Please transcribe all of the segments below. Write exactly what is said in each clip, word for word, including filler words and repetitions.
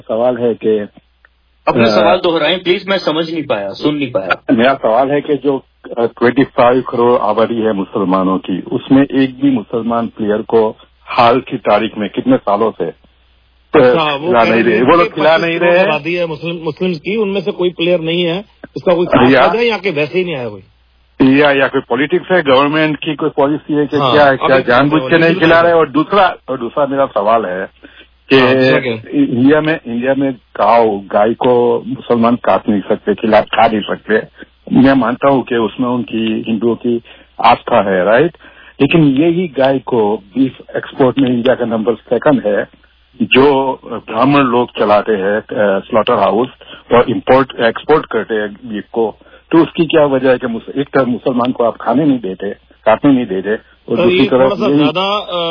सवाल है कि अपने सवाल दोहराएं प्लीज, मैं समझ नहीं पाया, सुन नहीं पाया। मेरा सवाल है कि जो पच्चीस करोड़ आबादी है मुसलमानों की, उसमें एक भी मुसलमान प्लेयर को हाल की तारीख में कितने सालों से अच्छा, वो खिला नहीं रहे, वो लोग खिला नहीं रहे। आबादी है मुस्लिम मुस्लिम की, उनमें से कोई प्लेयर नहीं है, इसका कोई खास वजह है या कि वैसे ही नहीं आया कोई, या या कोई पॉलिटिक्स है, गवर्नमेंट की कोई पॉलिसी है कि हाँ, क्या क्या जानबूझ के नहीं खिला रहे। और दूसरा और दूसरा मेरा सवाल है कि इंडिया में इंडिया में गाय गाय को मुसलमान काट नहीं सकते, खिला खा नहीं सकते। मैं मानता हूँ कि उसमें उनकी हिंदुओं की आस्था है, राइट, लेकिन यही गाय को बीफ एक्सपोर्ट में इंडिया का नंबर सेकंड है, जो ब्राह्मण लोग चलाते हैं स्लॉटर हाउस और इंपोर्ट एक्सपोर्ट करते हैं बीफ को। तो उसकी क्या वजह है कि एक तरफ मुसलमान को आप खाने नहीं देते, काटने नहीं देते, और तो दूसरी तरफ ज्यादा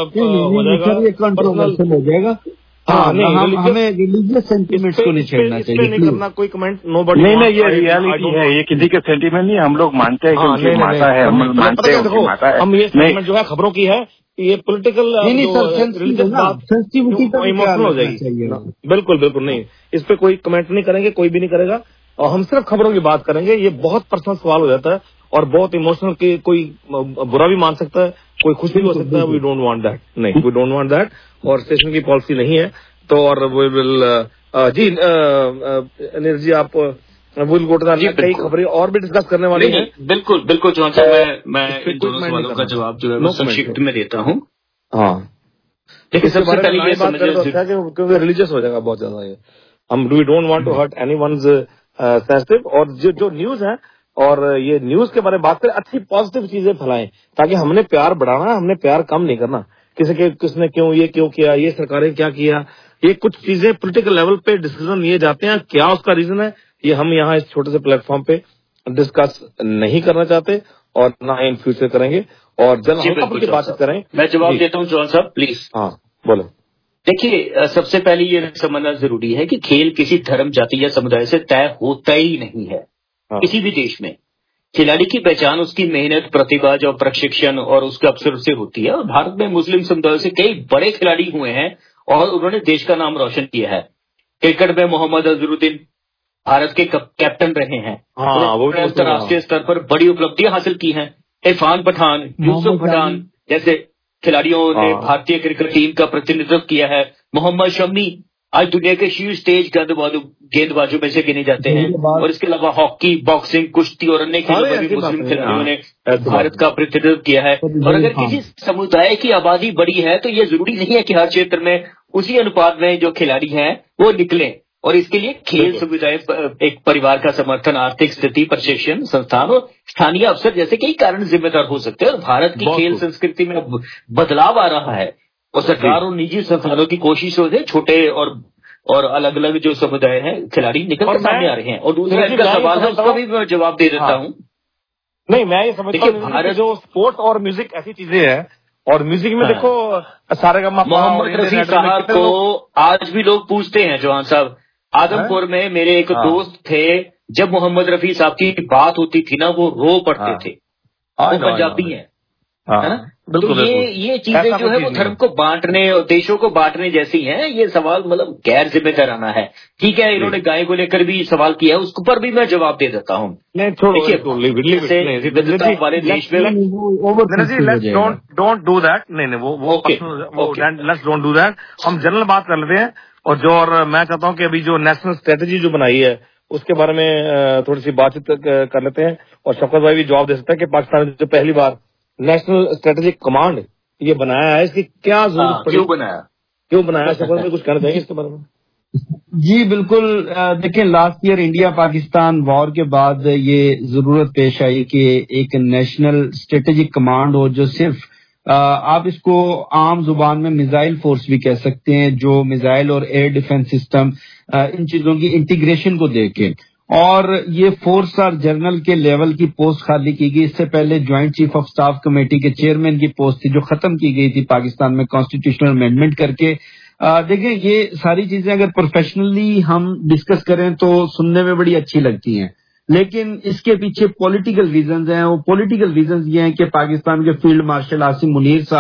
ये कंट्रोवर्शियल हो जाएगा। हाँ, नहीं, हम, हमें रिलीजियस सेंटिमेंट्स को नहीं छेड़ना चाहिए, नहीं करना कोई कमेंट, नो बडी। नहीं नहीं, ये रियलिटी है, ये किसी के सेंटिमेंट नहीं, हम लोग मानते हैं कि उनकी माता है, हम मानते हैं उनकी माता है। हम ये सेंटिमेंट जो है खबरों की है, ये पॉलिटिकल सेंसिटिविटी इमोशनल हो जाएगी। बिल्कुल बिल्कुल नहीं, इस पे कोई कमेंट नहीं करेंगे, कोई भी नहीं करेगा, और हम सिर्फ खबरों की बात करेंगे। ये बहुत पर्सनल सवाल हो जाता है और बहुत इमोशनल, की कोई बुरा भी मान सकता है, कोई खुश भी हो सकता है। वी डोंट वांट दैट, नहीं, वी डोंट वांट दैट, और स्टेशन की पॉलिसी नहीं है। तो और वी विल जी अनिल जी, आप विल गो टू द कई खबरें और भी डिस्कस करने वाली हैं। बिल्कुल बिल्कुल जॉन साहब, मैं मैं इन दोनों सवालों का जवाब जो है संक्षिप्त में देता हूँ। हाँ, देखिए सबसे पहले ये समझिए, क्योंकि रिलीजियस हो जाएगा बहुत ज्यादा ये, हम we don't want to hurt anyone's sensitive. और जो जो न्यूज है, और ये न्यूज के बारे में बात करें, अच्छी पॉजिटिव चीजें फैलाएं, ताकि हमने प्यार बढ़ाना, हमने प्यार कम नहीं करना। किसी के किसने क्यों ये क्यों किया, ये सरकारें क्या किया, ये कुछ चीजें पॉलिटिकल लेवल पे डिसीजन लिए जाते हैं, क्या उसका रीजन है, ये हम यहाँ इस छोटे से प्लेटफॉर्म पे डिस्कस नहीं करना चाहते और ना इन फ्यूचर करेंगे, और जन हल्का की बात करें। मैं जवाब देता हूँ जॉन साहब, प्लीज। हाँ बोलो। देखिए, सबसे पहले ये समझना जरूरी है कि खेल किसी धर्म, जाति या समुदाय से तय होता ही नहीं है। हाँ। किसी भी देश में खिलाड़ी की पहचान उसकी मेहनत, प्रतिभा और प्रशिक्षण और उसके अवसर से होती है। और भारत में मुस्लिम समुदाय से कई बड़े खिलाड़ी हुए हैं और उन्होंने देश का नाम रोशन किया है। क्रिकेट में मोहम्मद अजहरुद्दीन भारत के कैप्टन रहे हैं, अंतर्राष्ट्रीय स्तर पर बड़ी उपलब्धियां हासिल की हैं। इरफान पठान, यूसुफ पठान जैसे खिलाड़ियों ने भारतीय क्रिकेट टीम का प्रतिनिधित्व किया है। मोहम्मद शमी आज दुनिया के शीर्ष तेज गेंदबाजों गेंदबाजों में से गिने जाते हैं। और इसके अलावा हॉकी, बॉक्सिंग, कुश्ती और अन्य खेलों में भी मुस्लिम खिलाड़ियों ने भारत का प्रतिनिधित्व किया है। और अगर किसी समुदाय की आबादी बड़ी है तो ये जरूरी नहीं है कि हर क्षेत्र में उसी अनुपात में जो खिलाड़ी हैं वो निकले। और इसके लिए खेल सुविधाएं, एक परिवार का समर्थन, आर्थिक स्थिति, प्रशिक्षण संस्थान और स्थानीय अवसर जैसे कई कारण जिम्मेदार हो सकते हैं। और भारत की खेल संस्कृति में बदलाव आ रहा है और सरकार और निजी संस्थानों की कोशिशों से छोटे और और अलग अलग जो समुदाय हैं खिलाड़ी निकल कर सामने आ रहे हैं। और दूसरा इसका सवाल है, उसका भी मैं जवाब दे देता हूँ। नहीं, मैं ये समझता हूँ भारत जो स्पोर्ट और म्यूजिक ऐसी चीजें हैं, और म्यूजिक में देखो सारे का मोहम्मद रफी साहब को आज भी लोग पूछते हैं। जवान साहब, आदमपुर में मेरे एक दोस्त थे, जब मोहम्मद रफी साहब की बात होती थी ना, वो रो पड़ते थे। वो पंजाबी हैं, है ना। तो ये ये चीजें जो है वो धर्म को बांटने और देशों को बांटने जैसी हैं। ये सवाल मतलब गैर जिम्मेदाराना है। ठीक है, इन्होंने गाय को लेकर भी सवाल किया है, उसके ऊपर भी मैं जवाब दे देता हूँ। देखिए, हमारे देश में डोंट डू दैट, नहीं नहीं, वो लेट्स डोंट डू दैट। हम जनरल बात कर लेते हैं। और जो और मैं चाहता हूँ कि अभी जो नेशनल स्ट्रेटेजी जो बनाई है उसके बारे में थोड़ी सी बातचीत कर लेते हैं, और शौकत भाई भी जवाब दे सकता है कि पाकिस्तान ने जो पहली बार नेशनल स्ट्रेटेजिक कमांड ये बनाया है, इसकी क्या जरूरत पड़ी, क्यों बनाया क्यों बनाया शौकत भाई कुछ कहना चाहिए इसके बारे में? जी बिल्कुल। देखिए, last year India Pakistan war के बाद ये जरूरत पेश आई कि एक नेशनल स्ट्रेटेजिक कमांड हो, जो सिर्फ आप इसको आम जुबान में मिसाइल फोर्स भी कह सकते हैं, जो मिसाइल और एयर डिफेंस सिस्टम इन चीजों की इंटीग्रेशन को देखे। और ये फोर स्टार जनरल के लेवल की पोस्ट खाली की गई। इससे पहले joint chief of staff committee के चेयरमैन की पोस्ट थी, जो खत्म की गई थी पाकिस्तान में कॉन्स्टिट्यूशनल अमेंडमेंट करके। देखिए, ये सारी चीजें अगर प्रोफेशनली हम डिस्कस करें तो सुनने में बड़ी अच्छी लगती हैं, लेकिन इसके पीछे पॉलिटिकल रीजंस हैं। वो पॉलिटिकल रीजंस ये हैं कि पाकिस्तान के फील्ड मार्शल आसिम मुनीर साहब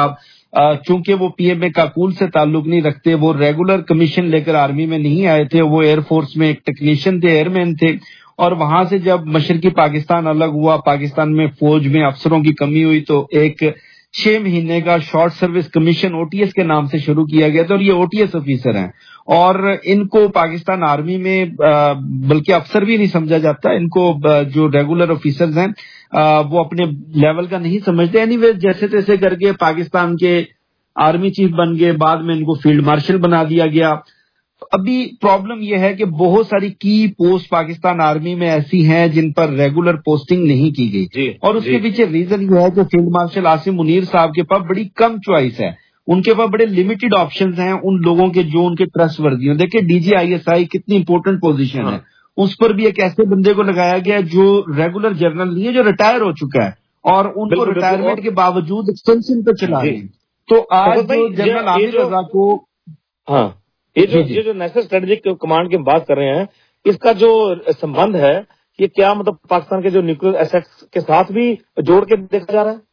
चूंकि वो पीएमए काकूल से ताल्लुक नहीं रखते, वो रेगुलर कमीशन लेकर आर्मी में नहीं आए थे, वो एयरफोर्स में एक टेक्नीशियन थे, एयरमैन थे। और वहां से जब मशरकी पाकिस्तान अलग हुआ, पाकिस्तान में फौज में अफसरों की कमी हुई, तो एक छह महीने का शॉर्ट सर्विस कमीशन ओटीएस के नाम से शुरू किया गया था। और ये ओटीएस ऑफिसर हैं और इनको पाकिस्तान आर्मी में बल्कि अफसर भी नहीं समझा जाता, इनको जो रेगुलर ऑफिसर्स हैं वो अपने लेवल का नहीं समझते। एनीवे जैसे तैसे करके पाकिस्तान के आर्मी चीफ बन गए, बाद में इनको फील्ड मार्शल बना दिया गया। अभी प्रॉब्लम यह है कि बहुत सारी की पोस्ट पाकिस्तान आर्मी में ऐसी हैं जिन पर रेगुलर पोस्टिंग नहीं की गई, और उसके पीछे रीजन यह है कि फील्ड मार्शल आसिम मुनीर साहब के पास बड़ी कम चॉइस है, उनके पास बड़े लिमिटेड ऑप्शंस हैं उन लोगों के जो उनके ट्रस्टवर्दी हैं। देखिए डीजीआईएसआई कितनी इंपॉर्टेंट पोजीशन है, उस पर भी एक ऐसे बंदे को लगाया गया जो रेगुलर जनरल नहीं है, जो रिटायर हो चुका है और उनको रिटायरमेंट के बावजूद एक्सटेंशन पर चला रहे हैं। तो आज जो जनरल आमिर रजा को, हाँ ये जो ये जो नेशनल स्ट्रेटेजिक कमांड की बात कर रहे हैं, इसका जो संबंध है ये क्या मतलब पाकिस्तान के जो न्यूक्लियर एसेट्स के साथ भी जोड़ के देखा जा रहा है?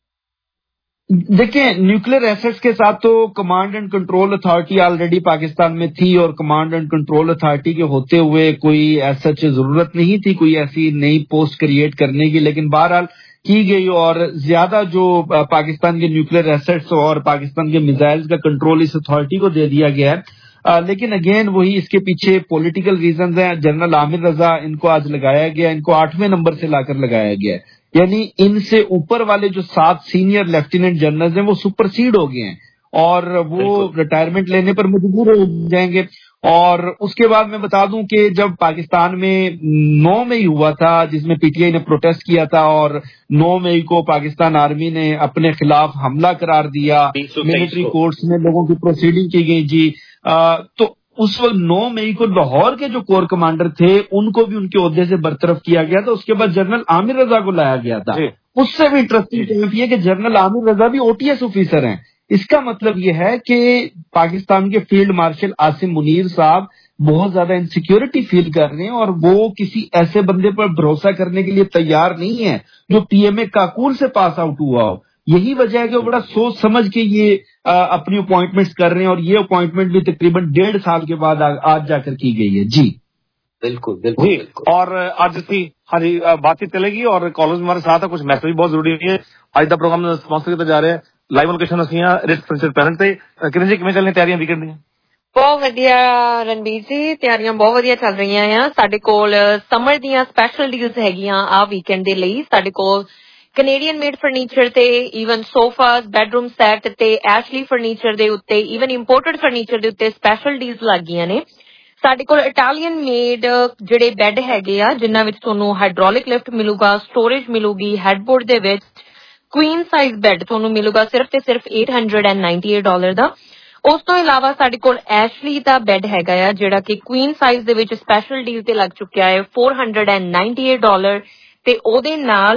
देखिए न्यूक्लियर एसेट्स के साथ तो command and control authority already Pakistan में थी, और कमांड एंड कंट्रोल अथॉरिटी के होते हुए कोई ऐसा जरूरत नहीं थी कोई ऐसी नई पोस्ट क्रिएट करने की, लेकिन बहरहाल की गई। और ज्यादा जो पाकिस्तान के न्यूक्लियर एसेट्स और पाकिस्तान के मिसाइल्स का कंट्रोल इस अथॉरिटी को दे दिया गया है। आ, लेकिन अगेन वही इसके पीछे पॉलिटिकल रीजंस हैं। जनरल आमिर रजा इनको आज लगाया गया, इनको आठवें नंबर से लाकर लगाया गया है, यानी इनसे ऊपर वाले जो सात सीनियर लेफ्टिनेंट जनरल्स हैं वो सुपरसीड हो गए हैं और वो रिटायरमेंट लेने पर मजबूर हो जाएंगे। और उसके बाद मैं बता दूं कि जब पाकिस्तान में नौ मई हुआ था, जिसमें पीटीआई ने प्रोटेस्ट किया था, और नौ मई को पाकिस्तान आर्मी ने अपने खिलाफ हमला करार दिया, मिलिट्री कोर्ट्स में लोगों की प्रोसीडिंग की गई जी। आ, तो उस वक्त नौ मई को लाहौर के जो कोर कमांडर थे उनको भी उनके ओहदे से बरतरफ किया गया था। उसके बाद जनरल आमिर रजा को लाया गया था। उससे भी इंटरेस्टिंग पॉइंट ये कि जनरल आमिर रजा भी ओटीएस ऑफिसर हैं। इसका मतलब यह है कि पाकिस्तान के फील्ड मार्शल आसिम मुनीर साहब बहुत ज्यादा इनसिक्योरिटी फील कर रहे हैं और वो किसी ऐसे बंदे पर भरोसा करने के लिए तैयार नहीं है जो पीएमए काकूल से पास आउट हुआ हो। यही वजह है कि वो बड़ा सोच समझ के ये आ, अपनी अपॉइंटमेंट्स कर रहे हैं, और ये अपॉइंटमेंट भी तकरीबन डेढ़ साल के बाद आ, आज जाकर की गई है। जी बिल्कुल बिल्कुल, जी बिल्कुल। और आज इसकी हाँ जी बातचीत चलेगी और कॉलेज हमारे साथ है, कुछ मैसेज भी बहुत जरूरी है। आज का प्रोग्राम स्पॉन्सर किया जा रहे हैं ਲਾਈਵ ਲੋਕੇਸ਼ਨ ਅਸੀਂ ਆ ਰਿਚ ਪ੍ਰਿੰਸੈਸ ਪੈਰੈਂਟ ਤੇ। ਕਿਰਨ ਜੀ ਕਿਵੇਂ ਚੱਲਦੀਆਂ ਤਿਆਰੀਆਂ ਵੀਕਐਂਡ ਦੀਆਂ? ਬਹੁਤ ਵਧੀਆ ਰਣਬੀਰ ਜੀ, ਤਿਆਰੀਆਂ ਬਹੁਤ ਵਧੀਆ ਚੱਲ ਰਹੀਆਂ ਆ। ਸਾਡੇ ਕੋਲ ਸਮਰ ਦੀਆਂ ਸਪੈਸ਼ਲ ਡੀਲਸ ਹੈਗੀਆਂ ਆ ਵੀਕਐਂਡ ਦੇ ਲਈ। ਸਾਡੇ ਕੋਲ ਕੈਨੇਡੀਅਨ ਮੇਡ ਫਰਨੀਚਰ ਤੇ ਈਵਨ ਸੋਫਾਸ, ਬੈਡਰੂਮ ਸੈਟ ਤੇ ਐਸ਼ਲੀ ਫਰਨੀਚਰ ਦੇ ਉੱਤੇ, ਈਵਨ ਇੰਪੋਰਟਡ ਫਰਨੀਚਰ ਦੇ ਉੱਤੇ ਸਪੈਸ਼ਲ ਡੀਲਸ ਲੱਗ ਗਈਆਂ ਨੇ। ਸਾਡੇ ਕੋਲ ਇਟਾਲੀਅਨ ਮੇਡ ਜਿਹੜੇ ਬੈੱਡ ਹੈਗੇ ਆ ਜਿਨ੍ਹਾਂ ਵਿੱਚ ਤੁਹਾਨੂੰ ਹਾਈਡ੍ਰੋਲਿਕ ਲਿਫਟ ਮਿਲੂਗਾ, ਸਟੋਰੇਜ ਮਿਲੂਗੀ ਹੈਡਬੋਰਡ ਦੇ ਵਿੱਚ। क्वीन साइज बैड ਤੁਹਾਨੂੰ ਮਿਲੂਗਾ ਸਿਰਫ ਤੇ ਸਿਰਫ eight hundred ninety-eight ਡਾਲਰ ਦਾ। ਉਸ ਤੋਂ ਇਲਾਵਾ ਸਾਡੇ ਕੋਲ ਐਸ਼ਲੀ ਦਾ ਬੈੱਡ ਹੈਗਾ ਆ ਜਿਹੜਾ ਕਿ ਕੁਈਨ ਸਾਈਜ਼ ਦੇ ਵਿੱਚ ਸਪੈਸ਼ਲ ਡੀਲ ਤੇ ਲੱਗ ਚੁੱਕਿਆ ਹੈ four hundred ninety-eight ਡਾਲਰ ਤੇ ਉਹਦੇ ਨਾਲ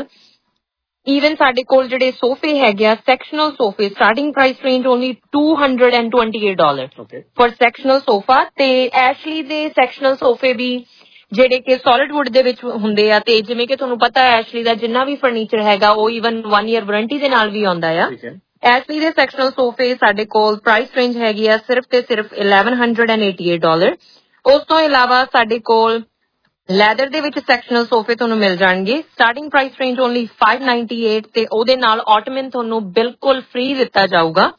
ਈਵਨ ਸਾਡੇ ਕੋਲ ਜਿਹੜੇ ਸੋਫੇ ਹੈਗੇ ਆ ਸੈਕਸ਼ਨਲ ਸੋਫੇ, starting price range only two hundred twenty-eight dollar for sectional sofa. ਤੇ ਐਸ਼ਲੀ ਦੇ ਸੈਕਸ਼ਨਲ ਸੋਫੇ ਵੀ ਜਿਹੜੇ ਕਿ ਸੋਲਿਡ ਵੁੱਡ ਦੇ ਵਿੱਚ ਹੁੰਦੇ ਆ, ਤੇ ਜਿਵੇਂ ਕਿ ਤੁਹਾਨੂੰ ਪਤਾ ਹੈ ਐਸ਼ਲੀ ਦਾ ਜਿੰਨਾ ਵੀ ਫਰਨੀਚਰ ਹੈਗਾ ਉਹ ਈਵਨ ਵਨ ਈਅਰ ਵਾਰੰਟੀ ਦੇ ਨਾਲ ਵੀ ਆਉਂਦਾ ਆ। ਐਸ਼ਲੀ ਦੇ ਸੈਕਸ਼ਨਲ ਸੋਫੇ ਸਾਡੇ ਕੋਲ ਪ੍ਰਾਈਸ ਰੇਂਜ ਹੈਗੀ ਆ ਸਿਰਫ ਤੇ ਸਿਰਫ eleven hundred eighty-eight ਡਾਲਰ। ਉਸ ਤੋਂ ਇਲਾਵਾ ਸਾਡੇ ਕੋਲ ਲੈਦਰ ਦੇ ਵਿੱਚ ਸੈਕਸ਼ਨਲ ਸੋਫੇ ਤੁਹਾਨੂੰ ਮਿਲ ਜਾਣਗੇ, starting price range only five ninety-eight ਤੇ ਉਹਦੇ ਨਾਲ ਆਟੋਮਨ ਤੁਹਾਨੂੰ ਬਿਲਕੁਲ ਫ੍ਰੀ ਦਿੱਤਾ ਜਾਊਗਾ।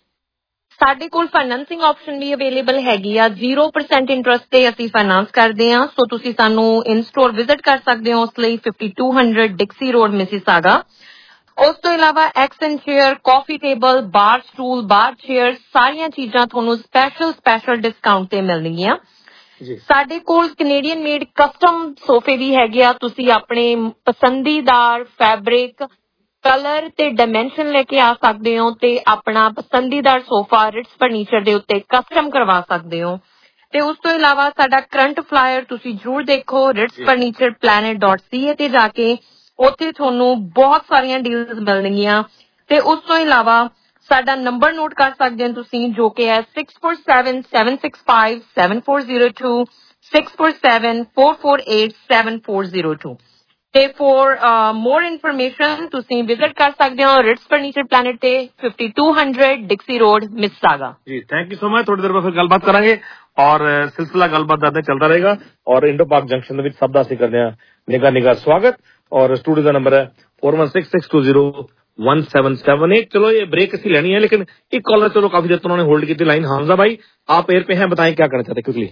ਸਾਡੇ ਕੋਲ ਫਾਈਨੈਂਸਿੰਗ ਆਪਸ਼ਨ ਵੀ ਅਵੇਲੇਬਲ ਹੈਗੀ ਆ, zero percent ਇੰਟਰਸਟ ਤੇ ਅਸੀਂ ਫਾਈਨਾਂਸ ਕਰਦੇ ਹਾਂ। ਸੋ ਤੁਸੀਂ ਸਾਨੂੰ ਇਨ ਸਟੋਰ ਵਿਜ਼ਿਟ ਕਰ ਸਕਦੇ ਹੋ ਉਸ ਲਈ fifty-two hundred ਡਿਕਸੀ ਰੋਡ ਮਿਸੀਸਾਗਾ। ਉਸ ਤੋਂ ਇਲਾਵਾ accent chair, coffee table, bar stool, bar chair ਸਾਰੀਆਂ ਚੀਜ਼ਾਂ ਤੁਹਾਨੂੰ ਸਪੈਸ਼ਲ ਸਪੈਸ਼ਲ ਡਿਸਕਾਊਂਟ ਤੇ ਮਿਲਣਗੀਆਂ। ਸਾਡੇ ਕੋਲ ਕੈਨੇਡੀਅਨ ਮੇਡ ਕਸਟਮ ਸੋਫੇ ਵੀ ਹੈਗੇ ਆ, ਤੁਸੀਂ ਆਪਣੇ ਪਸੰਦੀਦਾਰ ਫੈਬਰਿਕ, ਕਲਰ ਤੇ ਡਾਇਮੈਂਸ਼ਨ ਲੈ ਕੇ ਆ ਸਕਦੇ ਹੋ ਤੇ ਆਪਣਾ ਪਸੰਦੀਦਾਰ ਸੋਫਾ ਰਿਟਸ ਫਰਨੀਚਰ ਦੇ ਉੱਤੇ ਕਸਟਮ ਕਰਵਾ ਸਕਦੇ ਹੋ। ਤੇ ਉਸ ਤੋਂ ਇਲਾਵਾ ਸਾਡਾ ਕਰੰਟ ਫਲਾਇਰ ਤੁਸੀਂ ਜ਼ਰੂਰ ਦੇਖੋ Ritz furniture planet dot C A ਤੇ ਜਾ ਕੇ, ਉੱਥੇ ਤੁਹਾਨੂੰ ਬਹੁਤ ਸਾਰੀਆਂ ਡੀਲਸ ਮਿਲਣਗੀਆਂ। ਤੇ ਉਸ ਤੋਂ ਇਲਾਵਾ ਸਾਡਾ ਨੰਬਰ ਨੋਟ ਕਰ ਸਕਦੇ ਹੋ ਤੁਸੀਂ ਜੋ ਕਿ ਹੈ six four seven seven six five seven four zero two six four seven four four eight seven four zero two। ਤੇ ਫॉर ਮੋਰ ਇਨਫੋਰਮੇਸ਼ਨ ਤੁਸੀਂ ਵਿਜ਼ਿਟ ਕਰ ਸਕਦੇ ਹੋ ਰਿਟਸ ਫਰਨੀਚਰ ਪਲੈਨਟ ਤੇ fifty two hundred Dixie road Mississauga. जी thank you so much. थोड़ी देर में फिर गलबात करांगे और सिलसिला गलबात दा चलता रहेगा और इंडो पाक जंक्शन ਦੇ ਵਿੱਚ ਸਭ ਦਾ ਅਸੀਂ ਕਰਦੇ ਹਾਂ ਨਿੱਘਾ ਨਿੱਘਾ ਸਵਾਗਤ और स्टूडियो का नंबर है four one six six two zero one seven seven eight. चलो ये ब्रेक असली लेनी है लेकिन एक कॉलर चलो काफी देर तो उन्होंने होल्ड की थी लाइन। हमजा भाई आप एयर पे हैं, बताएं क्या करना चाहते quickly.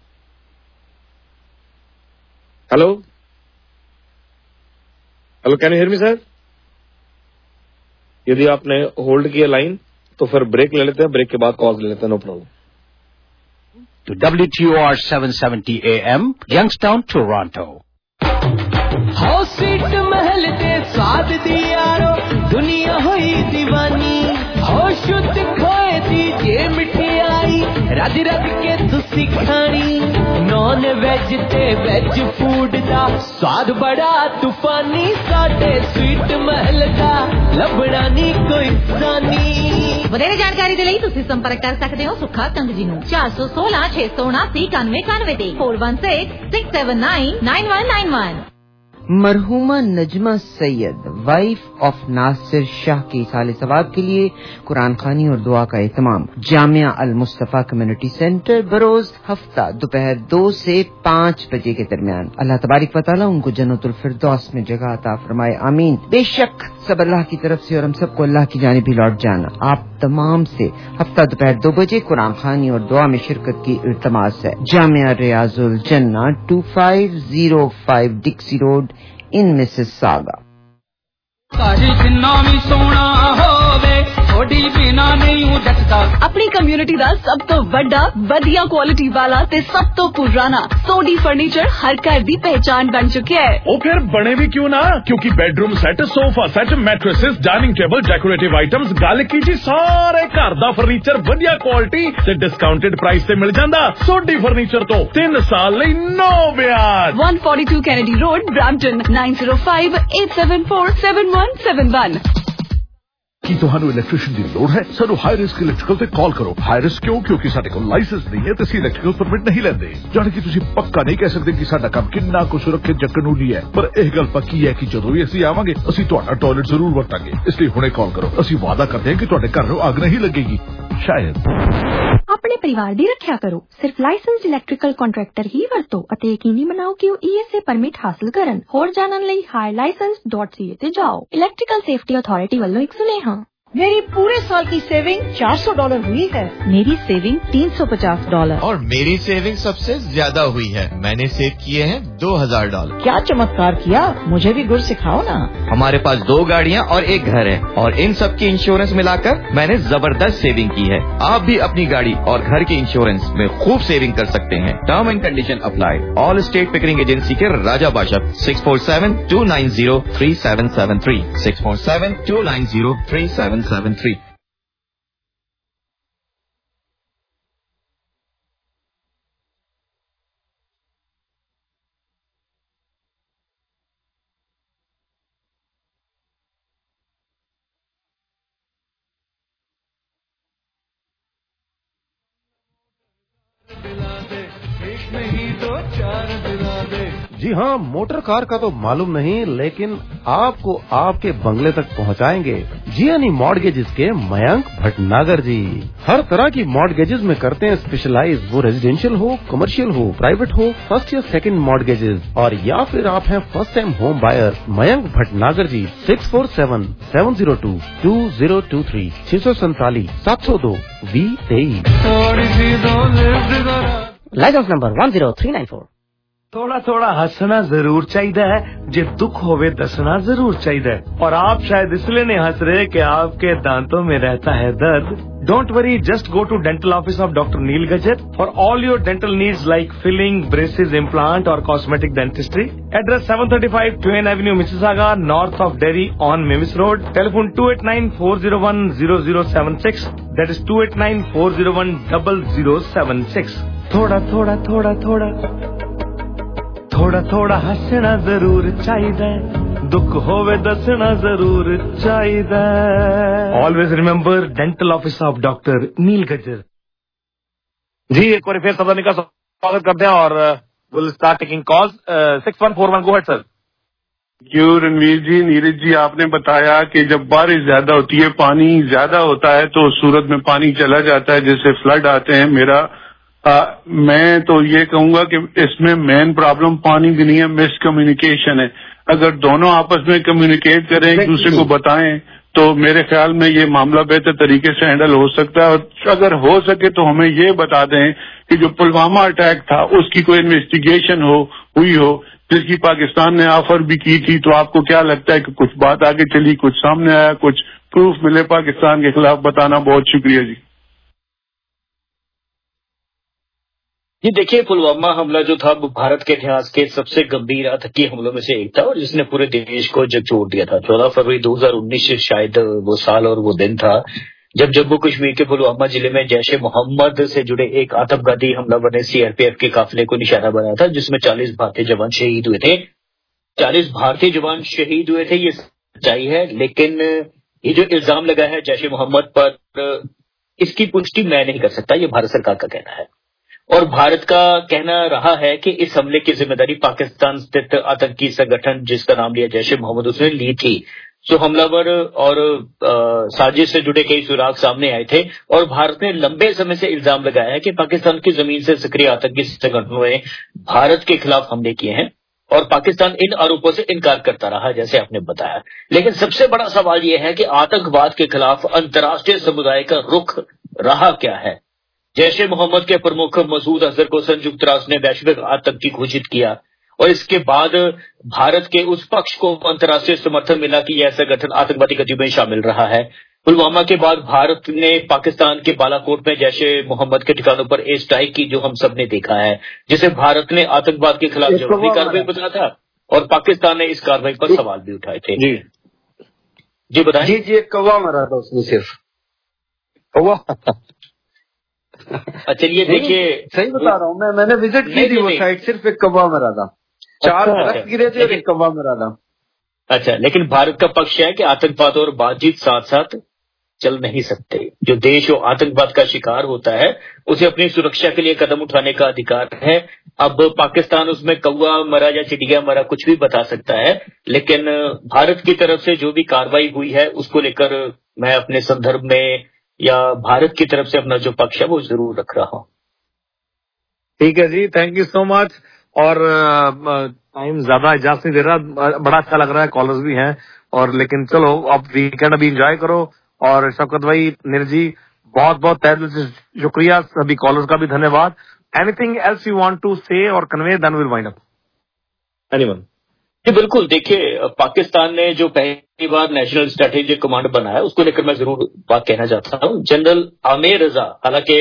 Hello hello can you hear me sir? यदि आपने होल्ड किया लाइन तो फिर ब्रेक ले लेते हैं, ब्रेक के बाद कॉल ले लेते हैं, no problem. To W T O R seven seventy A M, Youngstown, Toronto. हो स्वीट महल दे स्वाद दी यारो दुनिया होई दीवानी हो शुद्ध खोए दी जे मिठाई रज रज के तुसी खानी नॉन वेज ते वेज फूड दा स्वाद बड़ा तूफानी साडे स्वीट महल दा लभड़ा नी कोई सानी। ਵਧੇਰੇ ਜਾਣਕਾਰੀ ਦੇ ਲਈ ਤੁਸੀਂ ਸੰਪਰਕ ਕਰ ਸਕਦੇ ਹੋ ਸੁੱਖਾ ਕੰਗ ਜੀ ਨੂੰ ਚਾਰ ਸੌ ਸੋਲਾਂ ਛੇ ਸੌ ਉਨਾਸੀ ਇਕਾਨਵੇਂ ਇਕਾਨਵੇਂ ਤੇ four one six six seven nine nine one nine one. मरहुमा नजमा सैयद वाइफ ऑफ नासिर शाह के साले सवाब के लिए कुरान खानी और दुआ का एहतमाम जामिया अल मुस्तफा कम्युनिटी सेंटर बरोज हफ्ता दोपहर दो से पाँच बजे के दरमियान। अल्लाह तबारिक व तआला उनको जन्नतुल फिरदौस में जगह अता फरमाए, आमीन। बेशक सब अल्लाह की तरफ से और हम सबको अल्लाह की जानिब ही लौट जाना। आप तमाम से हफ्ता दोपहर दो बजे कुरान खानी और दुआ में शिरकत की इल्तमास है। जामिया रियाजुल जन्ना two five zero five Dixie road in Mississauga. अपनी कम्युनिटी का सब तो बड़ा वधिया क्वालिटी वाला ते सब तो पुराना सोडी फर्नीचर हर घर दी पहचान बन चुके है। ओ फिर बने भी क्यों ना, क्योंकि bedroom set, sofa set, mattresses, dining table, decorative items, गल की जी सारे घर दा फर्नीचर वधिया क्वालिटी ते डिस्काउंटेड प्राइस से मिल जांदा। सोडी फर्नीचर तो तीन साल लई नो ब्याज। One forty two Kennedy road Brampton nine zero five eight seven four seven one seven one. ਕੀ ਤੁਹਾਨੂੰ ਇਲੈਕਟ੍ਰੀਸ਼ੀਅਨ ਦੀ ਲੋੜ ਹੈ? ਸਾਨੂੰ ਹਾਈ ਰਿਸਕ ਇਲੈਕਟ੍ਰੀਕਲ ਤੇ ਕਾਲ ਕਰੋ। ਹਾਈ ਰਿਸਕ ਕਿਉਂ? ਕਿਉਂਕਿ ਸਾਡੇ ਕੋਲ ਲਾਇਸੈਂਸ ਨਹੀਂ ਹੈ ਤੇ ਅਸੀਂ ਇਲੈਕਟ੍ਰੀਕਲ ਪਰਮਿਟ ਨਹੀਂ ਲੈਂਦੇ। ਜਾਣੀ ਕਿ ਤੁਸੀਂ ਪੱਕਾ ਨਹੀਂ ਕਹਿ ਸਕਦੇ ਕਿ ਸਾਡਾ ਕੰਮ ਕਿੰਨਾ ਕੁ ਸੁਰੱਖਿਅਤ ਜਾਂ ਕਾਨੂੰਨੀ ਹੈ, ਪਰ ਇਹ ਗੱਲ ਪੱਕੀ ਹੈ ਕਿ ਜਦੋਂ ਵੀ ਅਸੀਂ ਆਵਾਂਗੇ ਅਸੀਂ ਤੁਹਾਡਾ ਟਾਇਲਟ ਜ਼ਰੂਰ ਵਰਤਾਂਗੇ। ਇਸ ਲਈ ਹੁਣੇ ਕਾਲ ਕਰੋ। ਅਸੀਂ ਵਾਅਦਾ ਕਰਦੇ ਹਾਂ ਕਿ ਤੁਹਾਡੇ ਘਰ ਨੂੰ ਅੱਗ ਨਹੀਂ ਲੱਗੇਗੀ। ਸ਼ਾਇਦ ਆਪਣੇ ਪਰਿਵਾਰ ਦੀ ਰੱਖਿਆ ਕਰੋ। ਸਿਰਫ ਲਾਇਸੈਂਸਡ ਇਲੈਕਟ੍ਰੀਕਲ ਕੰਟਰੈਕਟਰ ਹੀ ਵਰਤੋ ਅਤੇ ਯਕੀਨੀ ਬਣਾਓ ਕਿ ਉਹ ਈ ਐਸ ਏ ਪਰਮਿਟ ਹਾਸਲ ਕਰਨ। ਹੋਰ ਜਾਣਨ ਲਈ hi license dot C A ਤੇ ਜਾਓ। ਇਲੈਕਟ੍ਰੀਕਲ ਸੇਫਟੀ ਅਥਾਰਟੀ ਵੱਲੋਂ ਇੱਕ ਸੁਨੇਹਾ। मेरी पूरे साल की सेविंग चार सौ डॉलर हुई है। मेरी सेविंग तीन सौ पचास डॉलर और मेरी सेविंग सबसे ज्यादा हुई है। मैंने सेव किए हैं दो हजार डॉलर। क्या चमत्कार किया, मुझे भी गुर सिखाओ ना। हमारे पास दो गाड़ियाँ और एक घर है और इन सब की इंश्योरेंस मिलाकर मैंने जबरदस्त सेविंग की है। आप भी अपनी गाड़ी और घर के इंश्योरेंस में खूब सेविंग कर सकते हैं। Term and condition apply. Allstate Pickering agency के Raja Badshah six four seven two nine zero three seven seven three six four seven two nine zero three seven seven three. जी हाँ, मोटर कार का तो मालूम नहीं लेकिन आपको आपके बंगले तक पहुँचाएंगे जियानी मॉर्गेजेस के मयंक भटनागर जी। हर तरह की मॉर्गेजेस में करते हैं स्पेशलाइज, वो रेजिडेंशियल हो, कमर्शियल हो, प्राइवेट हो, फर्स्ट या सेकंड मॉर्गेजेस और या फिर आप हैं first time home buyer. Mayank Bhatnagar ji six four seven seven zero two two zero two three छह सौ सैतालीस सात सौ दो वी तेईस। License number one zero three nine four. थोड़ा थोड़ा हंसना जरूर चाहिए है, जे दुख होवे दसना जरूर चाहिए। और आप शायद इसलिए नहीं हंस रहे कि आपके दांतों में रहता है दर्द। Don't worry, just go to dental office of doctor Neel Gajar for all your dental needs like filling, braces, implant और cosmetic dentistry. Address seven thirty five Twain avenue Mississauga, north of Derry on Mavis road. Telephone two eight nine four zero one zero zero seven six, that is two eight nine four zero one double zero seven six. थोड़ा थोड़ा थोड़ा थोड़ा थोड़ा थोड़ा हंसना जरूर चाहिए, दुख होवे दसना जरूर चाहिए। Always remember dental office of doctor Neel Gajar. जी एक बार फिर सबनी का स्वागत करते हैं और will start taking calls. Six one four one go ahead sir. क्यों रणवीर जी, नीरज जी, आपने बताया कि जब बारिश ज्यादा होती है, पानी ज्यादा होता है तो सूरत में पानी चला जाता है, जैसे फ्लड आते हैं। मेरा आ, मैं तो ये कहूंगा कि इसमें मेन प्रॉब्लम पानी की नहीं है, मिस कम्युनिकेशन है। अगर दोनों आपस में कम्युनिकेट करें, एक दूसरे को बताएं, तो मेरे ख्याल में ये मामला बेहतर तरीके से हैंडल हो सकता है। और अगर हो सके तो हमें ये बता दें कि जो पुलवामा अटैक था उसकी कोई इन्वेस्टिगेशन हो हुई हो, जिसकी पाकिस्तान ने ऑफर भी की थी। तो आपको क्या लगता है कि कुछ बात आगे चली, कुछ सामने आया, कुछ प्रूफ मिले पाकिस्तान के खिलाफ? बताना। बहुत शुक्रिया जी। जी देखिए, पुलवामा हमला जो था वो भारत के इतिहास के सबसे गंभीर आतंकी हमलों में से एक था और जिसने पूरे देश को झकझोर दिया था। चौदह फरवरी दो हज़ार उन्नीस शायद वो साल और वो दिन था जब जम्मू कश्मीर के पुलवामा जिले में जैश ए मोहम्मद से जुड़े एक आतंकवादी हमलावर ने सीआरपीएफ के काफिले को निशाना बनाया था, जिसमें चालीस भारतीय जवान शहीद हुए थे। चालीस भारतीय जवान शहीद हुए थे, ये सच्चाई है। लेकिन ये जो इल्जाम लगा है जैश ए मोहम्मद पर, इसकी पुष्टि मैं नहीं कर सकता, ये भारत सरकार का कहना है। और भारत का कहना रहा है कि इस हमले की जिम्मेदारी पाकिस्तान स्थित आतंकी संगठन जिसका नाम लिया जैश ए मोहम्मद उसने ली थी। सो हमलावर और साजिश से जुड़े कई सुराग सामने आए थे और भारत ने लंबे समय से इल्जाम लगाया है कि पाकिस्तान की जमीन से सक्रिय आतंकी संगठनों ने भारत के खिलाफ हमले किए हैं और पाकिस्तान इन आरोपों से इनकार करता रहा, जैसे आपने बताया। लेकिन सबसे बड़ा सवाल यह है कि आतंकवाद के खिलाफ अंतर्राष्ट्रीय समुदाय का रुख रहा क्या है। जैश ए मोहम्मद के प्रमुख मसूद अजहर को संयुक्त राष्ट्र ने वैश्विक आतंकी घोषित किया और इसके बाद भारत के उस पक्ष को अंतर्राष्ट्रीय समर्थन मिला कि यह संगठन आतंकवादी गतिविधियों में शामिल रहा है। पुलवामा के बाद भारत ने पाकिस्तान के बालाकोट में जैश ए मोहम्मद के ठिकानों पर एयर स्ट्राइक की, जो हम सब ने देखा है, जिसे भारत ने आतंकवाद के खिलाफ जरूरी कार्रवाई बताया था और पाकिस्तान ने इस कार्रवाई पर सवाल भी उठाए थे। जी जी बताएं। जी जी एक कौवा मरा था उसमें, सिर्फ कौवा। चलिए देखिए, सही बता रहा हूँ मैं, मैंने विजिट की थी वो साइट, सिर्फ एक कौवा मरा था। चार ट्रक गिरे थे और एक कौवा मरा था। अच्छा, लेकिन भारत का पक्ष है कि आतंकवाद और बातचीत साथ साथ चल नहीं सकते। जो देश और आतंकवाद का शिकार होता है उसे अपनी सुरक्षा के लिए कदम उठाने का अधिकार है। अब पाकिस्तान उसमें कौवा मरा या चिड़िया मरा कुछ भी बता सकता है, लेकिन भारत की तरफ से जो भी कार्रवाई हुई है उसको लेकर मैं अपने संदर्भ में या भारत की तरफ से अपना जो पक्ष है वो जरूर रख रहा हूँ। ठीक है जी, थैंक यू सो मच। और टाइम ज्यादा इजाजत नहीं दे रहा, बड़ा अच्छा लग रहा है, कॉलर्स भी हैं और, लेकिन चलो अब वीकेंड अभी एंजॉय करो। और शौकत भाई, नीरज जी, बहुत बहुत तहे दिल से शुक्रिया, सभी कॉलर्स का भी धन्यवाद। Anything else you want to say और convey, then will wind up. Anyone? जी बिल्कुल, देखिए पाकिस्तान ने जो पहली बार नेशनल स्ट्रेटेजिक कमांड बनाया उसको लेकर मैं जरूर बात कहना चाहता हूँ। जनरल आमिर रजा, हालांकि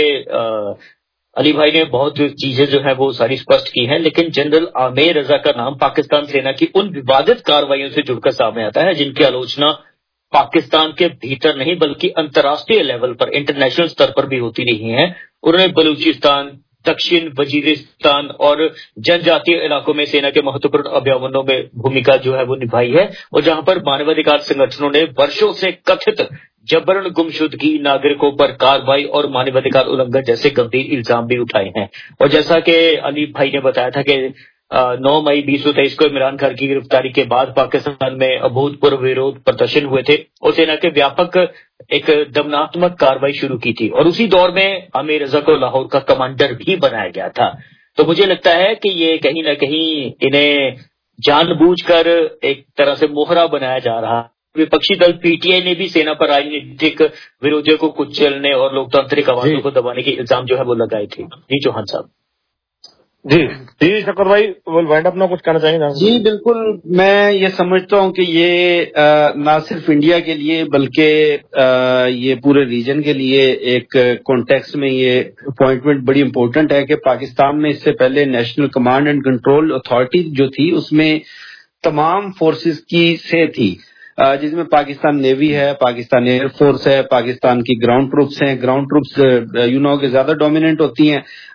अली भाई ने बहुत चीजें जो है वो सारी स्पष्ट की हैं, लेकिन जनरल आमिर रजा का नाम पाकिस्तान सेना की उन विवादित कार्रवाइयों से जुड़कर सामने आता है जिनकी आलोचना पाकिस्तान के भीतर नहीं बल्कि अंतर्राष्ट्रीय लेवल पर, इंटरनेशनल स्तर पर भी होती रही है। उन्होंने बलूचिस्तान, दक्षिण वजीरिस्तान और जनजातीय इलाकों में सेना के महत्वपूर्ण अभियानों में भूमिका जो है वो निभाई है और जहां पर मानवाधिकार संगठनों ने वर्षों से कथित जबरन गुमशुदगी, नागरिकों पर कार्रवाई और मानवाधिकार उल्लंघन जैसे गंभीर इल्जाम भी उठाए हैं। और जैसा कि अली भाई ने बताया था कि नौ मई बीस सौ तेईस को इमरान खान की गिरफ्तारी के बाद पाकिस्तान में अभूतपूर्व विरोध प्रदर्शन हुए थे और सेना के व्यापक एक दमनात्मक कार्रवाई शुरू की थी और उसी दौर में आमिर रजा को लाहौर का कमांडर भी बनाया गया था। तो मुझे लगता है कि ये कहीं ना कहीं इन्हें जानबूझकर एक तरह से मोहरा बनाया जा रहा है। विपक्षी दल पीटीआई ने भी सेना पर राजनीतिक विरोधियों को कुचलने और लोकतांत्रिक आवाजों को दबाने के इल्जाम जो है वो लगाए थे। जी चौहान साहब। जी जी शक्कर भाई, वाइंड अप ना कुछ कहना चाहेंगे? जी बिल्कुल, मैं ये समझता हूँ कि ये आ, ना सिर्फ इंडिया के लिए बल्कि ये पूरे रीजन के लिए एक कॉन्टेक्स्ट में ये अपॉइंटमेंट बड़ी इम्पोर्टेंट है कि पाकिस्तान में इससे पहले national command and control authority जो थी उसमें तमाम फोर्सेस की से थी, जिसमें पाकिस्तान नेवी है, पाकिस्तान एयरफोर्स है, पाकिस्तान की ग्राउंड ट्रूप्स हैं। ग्राउंड ट्रूप्स यू नो के ज्यादा डोमिनेंट होती हैं।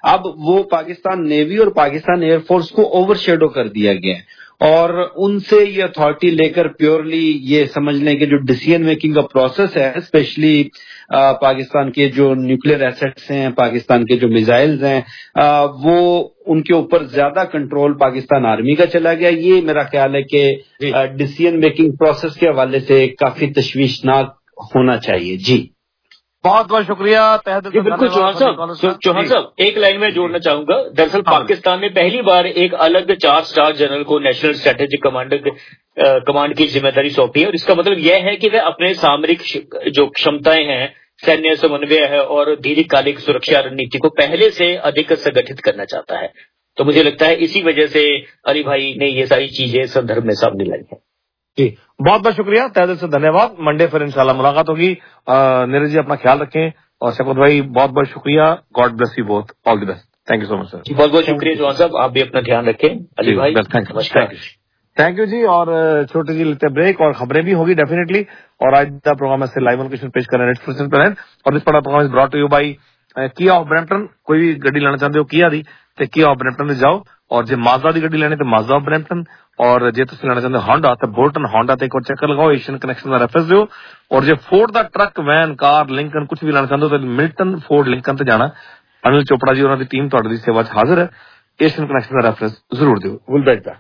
अब वो पाकिस्तान नेवी और पाकिस्तान एयरफोर्स को ओवरशेडो कर दिया गया है और उनसे ये अथॉरिटी लेकर प्योरली ये समझ लें कि जो डिसीजन मेकिंग का प्रोसेस है, स्पेशली पाकिस्तान के जो न्यूक्लियर एसेट्स हैं, पाकिस्तान के जो मिसाइल्स हैं, आ, वो उनके ऊपर ज्यादा कंट्रोल पाकिस्तान आर्मी का चला गया। ये मेरा ख्याल है कि डिसीजन मेकिंग प्रोसेस के हवाले से काफी तशवीशनाक होना चाहिए। जी बहुत बहुत शुक्रिया। बिल्कुल चौहान साहब, चौहान साहब एक लाइन में जोड़ना चाहूंगा। दरअसल पाकिस्तान ने पहली बार एक अलग चार स्टार जनरल को नेशनल स्ट्रेटेजिक कमांडर कमांड की जिम्मेदारी सौंपी है और इसका मतलब यह है कि वह अपने सामरिक जो क्षमताएं हैं, सैन्य समन्वय है और दीर्घकालिक सुरक्षा रणनीति को पहले से अधिक संगठित करना चाहता है। तो मुझे लगता है इसी वजह से अली भाई ने ये सारी चीजें संदर्भ में सामने लाई है। जी बहुत बहुत शुक्रिया, तहे दिल से धन्यवाद। मंडे फिर इंशाल्लाह मुलाकात होगी। नीरज जी अपना ख्याल रखें और शफकत भाई बहुत बहुत शुक्रिया। God bless you both, all the best. Thank you so much sir. बहुत बहुत शुक्रिया चौहान साहब, आप भी अपना ध्यान रखें। अली भाई नमस्कार। थैंक यू जी। और छोटे जी लेते ब्रेक और खबरें भी होगी डेफिनेटली। और आज का प्रोग्राम से लाइव लोकेशन पेश कर रहे हैं पर और इस बड़ा programme is brought to you by Kia of Brampton. कोई भी गड्डी लेना चाहते हो किया दी तो किया ऑफ ब्रैम्पटन में जाओ और जो माजदा की गड्डी लेने तो माजदा ऑफ ब्रैम्पटन और जे तुम लेना चाहते हो होंडा तो बोल्टन होंडा ते एक और चक्कर लगाओ। एशियन कनेक्शन का रेफरेंस दो और जो फोर्ड दा ट्रक वैन कार लिंकन कुछ भी लेना चाहते हो तो मिल्टन फोर्ड लिंकन ते जाना। अनिल चोपड़ा जी उन्होंने टीम तुहाडी सेवा च हाजिर है। एशियन कनेक्शन का रेफरेंस जरूर दो। Will back back.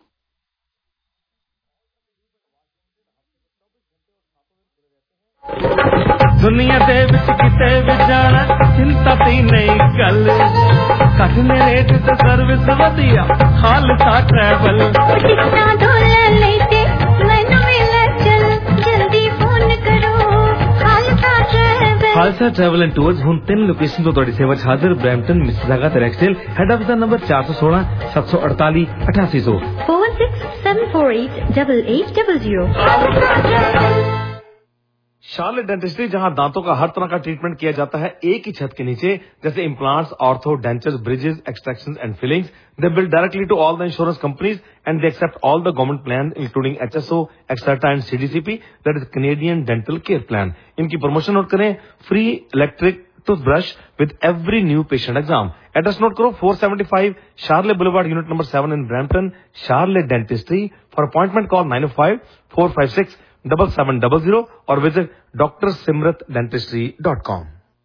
दुनिया दे विच किते भी जाना चिंता ती नहीं गल घट ने रेट ते सर्विस वधिया खालसा ट्रैवल टिकटा डोले लेते मैनू मिले चल जल्दी फोन करो Khalsa travel. Khalsa travel and tours हुण तीन लोकेशन तो तुहाडी सेवा च हाजिर। ब्रैम्पटन, मिसिसागा ते रैक्सडेल। हेड ऑफिस दा नंबर चार सौ सोलह सात सौ अड़तालीस अठासी सौ four six seven four eight double eight double zero. Charlotte dentistry, जहां दांतों का हर तरह का ट्रीटमेंट किया जाता है एक ही छत के नीचे, जैसे implants, ortho, dentures, bridges, extractions and fillings. They bill directly to all the insurance companies and they accept all the government plan including HSO, Exerta and CDCP, that is Canadian dental care plan. इनकी promotion note करें, free electric toothbrush with every new patient exam. Address note करो, four seventy five Charlotte boulevard, unit number seven in Brampton. Charlotte dentistry. For appointment call nine O five four five six double seven double zero और visit doctor Simrat dentistry dot com.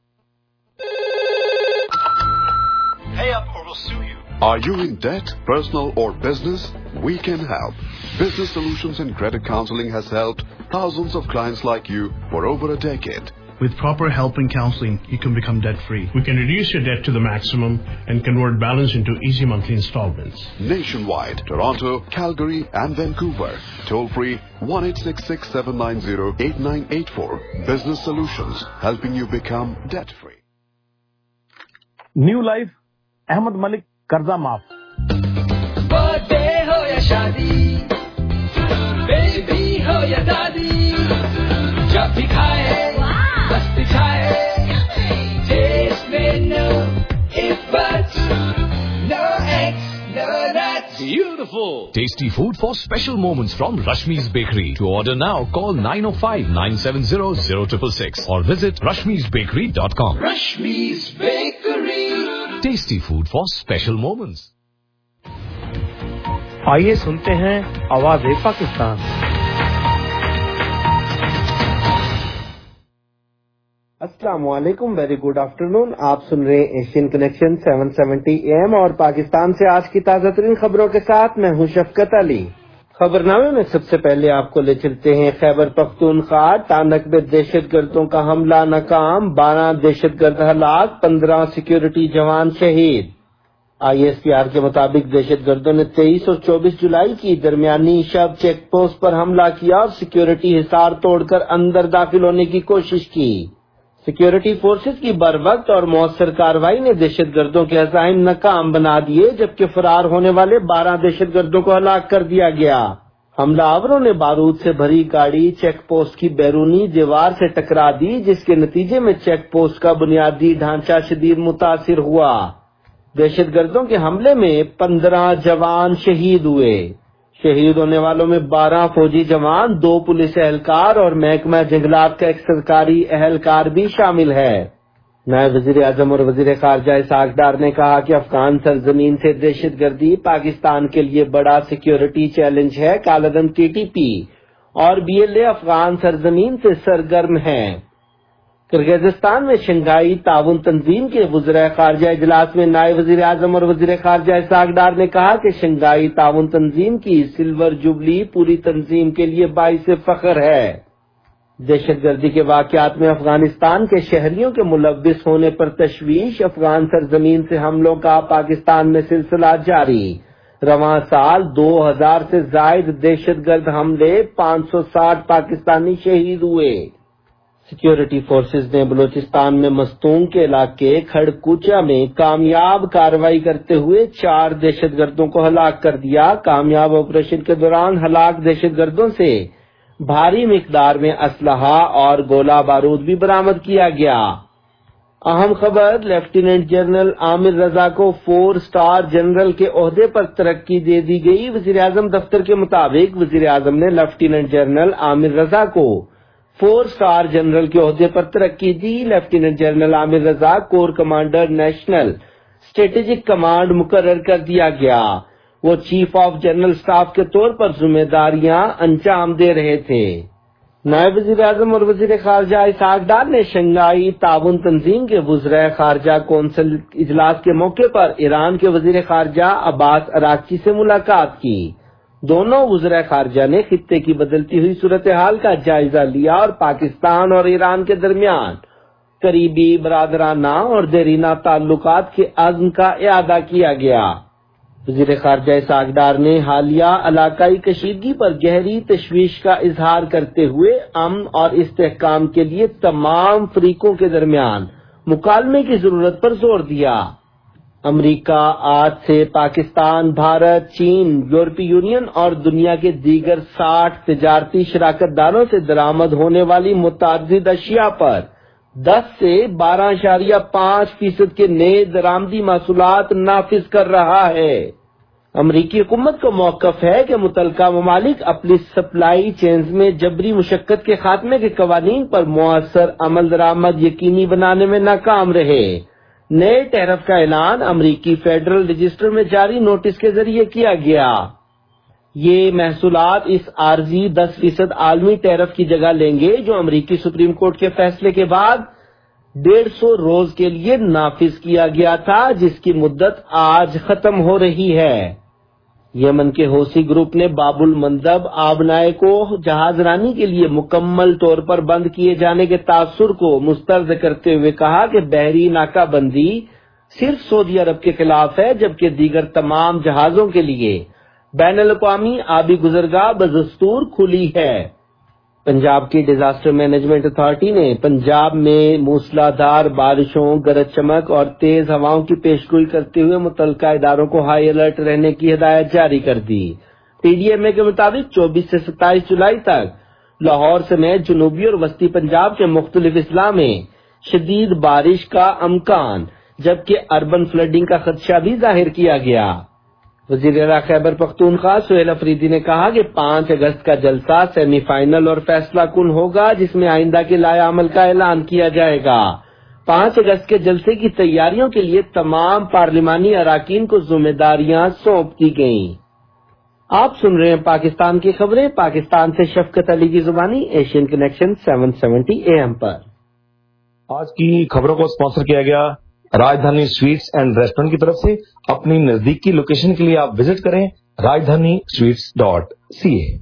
Are you in debt, personal or business? We can help. Business Solutions and Credit Counseling has helped thousands of clients like you for over a decade. With proper help and counseling, you can become debt-free. We can reduce your debt to the maximum and convert balance into easy monthly installments. Nationwide, Toronto, Calgary and Vancouver. Toll free one eight six six seven nine zero eight nine eight four. Business Solutions, helping you become debt-free. New Life, Ahmed Malik, कर्जा माफ। Birthday हो या शादी, baby हो या दादी, जब भी खाए बस दिखाए, टेस्ट में no if buts, no X, no nuts. Beautiful! Tasty food for special moments from Rashmi's Bakery. To order now, call nine oh five nine seven zero zero six six or visit rashmis bakery dot com. Rashmi's Bakery. Tasty food for special moments. आइए सुनते हैं आवाज़ पाकिस्तान। अस्सलाम वालेकुम, very good afternoon. आप सुन रहे हैं Asian connection seven seventy A M और पाकिस्तान से आज की ताजा तरीन खबरों के साथ मैं हूं शफकत अली। खबरनामे में सबसे पहले आपको ले चलते हैं खैबर पख्तूनख्वा। तानक में दहशतगर्दों का हमला नाकाम, बारह दहशतगर्द हलाक, पंद्रह सिक्योरिटी जवान शहीद। आईएसपीआर के मुताबिक दहशतगर्दों ने तेईस और चौबीस जुलाई की दरमियानी शब चेक पोस्ट पर हमला किया और सिक्योरिटी हिसार तोड़कर अंदर दाखिल होने की कोशिश की। सिक्योरिटी फोर्सेज की बरवक्त और मौसर कार्रवाई ने दहशतगर्दों के अज़ाइम नाकाम बना दिए, जबकि फरार होने वाले बारह दहशतगर्दों को हलाक कर दिया गया। हमलावरों ने बारूद से भरी गाड़ी चेक पोस्ट की बैरूनी दीवार से टकरा दी, जिसके नतीजे में चेक पोस्ट का बुनियादी ढांचा शदीद मुतासिर हुआ। दहशतगर्दों के हमले में पंद्रह जवान शहीद हुए। शहीद होने वालों में बारह फौजी जवान, दो पुलिस एहलकार और महकमा जंगलात का एक सरकारी एहलकार भी शामिल है। नायब वजीर आजम और वजीर खारजा इसहाक डार ने कहा कि अफगान सरजमीन से दहशतगर्दी पाकिस्तान के लिए बड़ा सिक्योरिटी चैलेंज है। कालादम टीटीपी और बीएलए अफगान सरजमीन से सरगर्म है। किर्गिस्तान में शंघाई ताउन तंजीम के वज़ीर खारजा इजलास में नायब वजीर आजम और वजीर खारजा इसहाक डार ने कहा कि शंघाई ताउन तंजीम की सिल्वर जुबली पूरी तंजीम के लिए बाइस फख्र है। दहशतगर्दी के वाकयात में अफगानिस्तान के शहरियों के मुलव्विस होने पर तशवीश। अफगान सरजमीन से हमलों का पाकिस्तान में सिलसिला जारी। रवां साल दो हजार से जायद दहशतगर्द हमले, पाँच सौ साठ पाकिस्तानी शहीद हुए। सिक्योरिटी फोर्सेज ने बलूचिस्तान में मस्तूंग के इलाके खड़कुचा में कामयाब कार्रवाई करते हुए चार दहशतगर्दों को हलाक कर दिया। कामयाब ऑपरेशन के दौरान हलाक दहशतगर्दों से भारी मिकदार में असलहा और गोला बारूद भी बरामद किया गया। अहम खबर, लेफ्टिनेंट जनरल आमिर रजा को फोर स्टार जनरल के ओहदे पर तरक्की दे दी गई। वजीर आजम दफ्तर के मुताबिक वजीर आजम ने लेफ्टिनेंट जनरल आमिर रजा को फोर स्टार जनरल के ओहदे पर तरक्की दी। Lieutenant general Aamir Raza corps commander national strategic command मुकर्रर कर दिया गया। वो चीफ ऑफ जनरल स्टाफ के तौर पर जिम्मेदारियां अंजाम दे रहे थे। नायब वजीर आजम और वजीर खारजा इसहाक डार ने शंघाई ताउन तंजीम के वज़ीर खारजा कौंसिल इजलास के मौके पर ईरान के वजीर खारजा अब्बास अराक्ची से मुलाकात की। दोनों वज़ीर खारजा ने खित्ते की बदलती हुई सूरत हाल का जायजा लिया और पाकिस्तान और ईरान के दरमियान करीबी बरादराना और देरीना ताल्लुकात के अज़्म का इआदा किया गया। वज़ीर खारजा इसहाक डार ने हालिया इलाकाई कशीदगी पर गहरी तशवीश का इजहार करते हुए अमन और इस्तेहकाम के लिए तमाम फरीकों के दरमियान मुकालमे की जरूरत पर जोर दिया। अमरीका आज से पाकिस्तान, भारत, चीन, यूरोपीय यूनियन और दुनिया के दीगर साठ तिजारती शराकतदारों से दरामद होने वाली मुतादिद अशिया पर दस से बारह अशारिया पाँच फीसद के नए दरामदी महसूलात नाफिज कर रहा है। अमरीकी हुकूमत को मौकफ है कि मुतलका ममालिक अपनी सप्लाई चेन्स में जबरी मुशक्कत के खात्मे के कवानीन पर मुअस्सर अमल दरामद यकीनी बनाने में नाकाम रहे। नए टैरिफ का ऐलान अमरीकी फेडरल रजिस्टर में जारी नोटिस के जरिए किया गया। ये महसूलात इस आर्जी दस फीसद आलमी टैरिफ की जगह लेंगे जो अमरीकी सुप्रीम कोर्ट के फैसले के बाद डेढ़ सौ रोज के लिए नाफिज किया गया था, जिसकी मुद्दत आज खत्म हो रही है। यमन के हौसी ग्रुप ने बाबुल मंदब आबनाए को जहाजरानी के लिए मुकम्मल तौर पर बंद किए जाने के तासुर को मुस्तरद करते हुए कहा कि बहरी नाकाबंदी सिर्फ सऊदी अरब के खिलाफ है, जबकि दीगर तमाम जहाजों के लिए बैनुल-अक़वामी आबी गुजरगाह बदस्तूर खुली है। पंजाब की डिजास्टर मैनेजमेंट अथॉरिटी ने पंजाब में मूसलाधार बारिशों, गरज चमक और तेज हवाओं की पेशगोई करते हुए मुतल्लिका इदारों को हाई अलर्ट रहने की हिदायत जारी कर दी। पीडीएमए के मुताबिक चौबीस से सत्ताईस जुलाई तक लाहौर समेत जनूबी और वस्ती पंजाब के मुख्तलिफ अजला में शदीद बारिश का अमकान, जबकि अर्बन फ्लडिंग का खदशा भी जाहिर किया गया। वज़ीर खैबर पख्तूनख्वा सुहेल अफरीदी ने कहा कि पाँच अगस्त का जलसा सेमीफाइनल और फैसला कुन होगा, जिसमें आइंदा के लाए अमल का ऐलान किया जाएगा। पाँच अगस्त के जलसे की तैयारियों के लिए तमाम पार्लिमानी अराकीन को जिम्मेदारियां सौंप दी गयी। आप सुन रहे हैं पाकिस्तान की खबरें, पाकिस्तान से शफकत अली की जुबानी एशियन कनेक्शन सात सौ सत्तर एएम पर। आज की खबरों को स्पॉन्सर किया गया राजधानी स्वीट्स एंड रेस्टोरेंट की तरफ से। अपनी नजदीकी लोकेशन के लिए आप विजिट करें राजधानी स्वीट्स डॉट सी ए।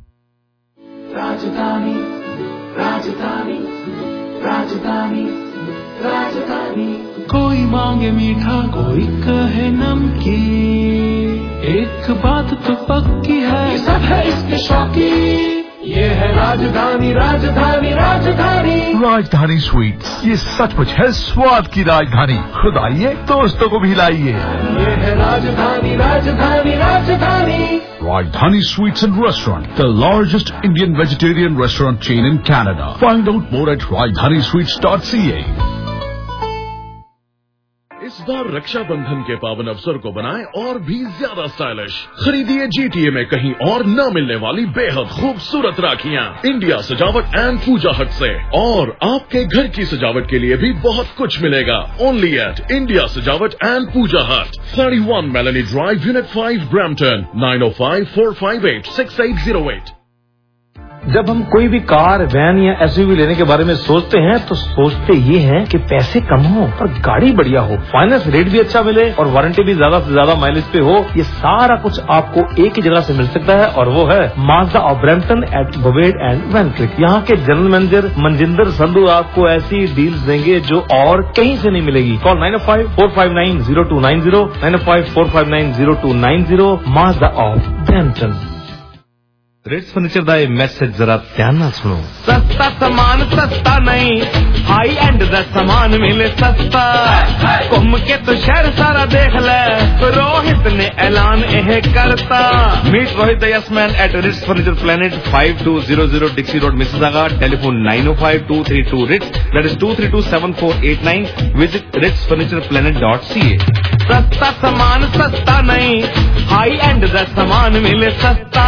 राजधानी राजधानी राजधानी राजधानी, कोई मांगे मीठा कोई कहे नमकीन, एक बात तो पक्की है सब है इसके शौकीन। ये है राजधानी राजधानी राजधानी राजधानी स्वीट्स, ये सचमुच है स्वाद की राजधानी। खुद आइए, दोस्तों को भी लाइए। ये है राजधानी राजधानी राजधानी Rajdhani Sweets and Restaurant, the largest Indian vegetarian restaurant chain in Canada. Find out more at rajdhani sweets dot c a. इस बार रक्षाबंधन के पावन अवसर को बनाएं और भी ज्यादा स्टाइलिश। खरीदिए जीटीए में कहीं और न मिलने वाली बेहद खूबसूरत राखियां इंडिया सजावट एंड पूजा हट से। और आपके घर की सजावट के लिए भी बहुत कुछ मिलेगा only at India Sajawat and Puja hut, thirty one Melanie drive, unit five, Brampton, nine O five four five eight six eight zero eight. जब हम कोई भी कार, वैन या एसयूवी लेने के बारे में सोचते हैं तो सोचते ये हैं कि पैसे कम हो और गाड़ी बढ़िया हो, फाइनेंस रेट भी अच्छा मिले और वारंटी भी ज्यादा से ज्यादा माइलेज पे हो। ये सारा कुछ आपको एक ही जगह से मिल सकता है और वो है Mazda of Brampton at Bovaird and Van Kirk. यहाँ के जनरल मैनेजर मनजिंदर संधू आपको ऐसी डील्स देंगे जो और कहीं से नहीं मिलेगी। Call nine O five four five nine zero two nine zero, nine O five four five nine zero two nine zero. Mazda of Brampton. Ritz furniture का मैसेज जरा ध्यान ना सुनो। सस्ता सामान सस्ता नहीं, हाई एंड दा सामान मिले सस्ता। घूम के तो शहर सारा देख ले, रोहित ने ऐलान यह करता। Meet Rohit the yes man at Ritz furniture planet, five two zero zero Dixie road, Mississauga. Telephone nine O five two three two Ritz, that is two three two seven four eight nine. Visit Ritz furniture planet dot C A. सस्ता सामान सस्ता नहीं, high and दा सामान मिले सस्ता।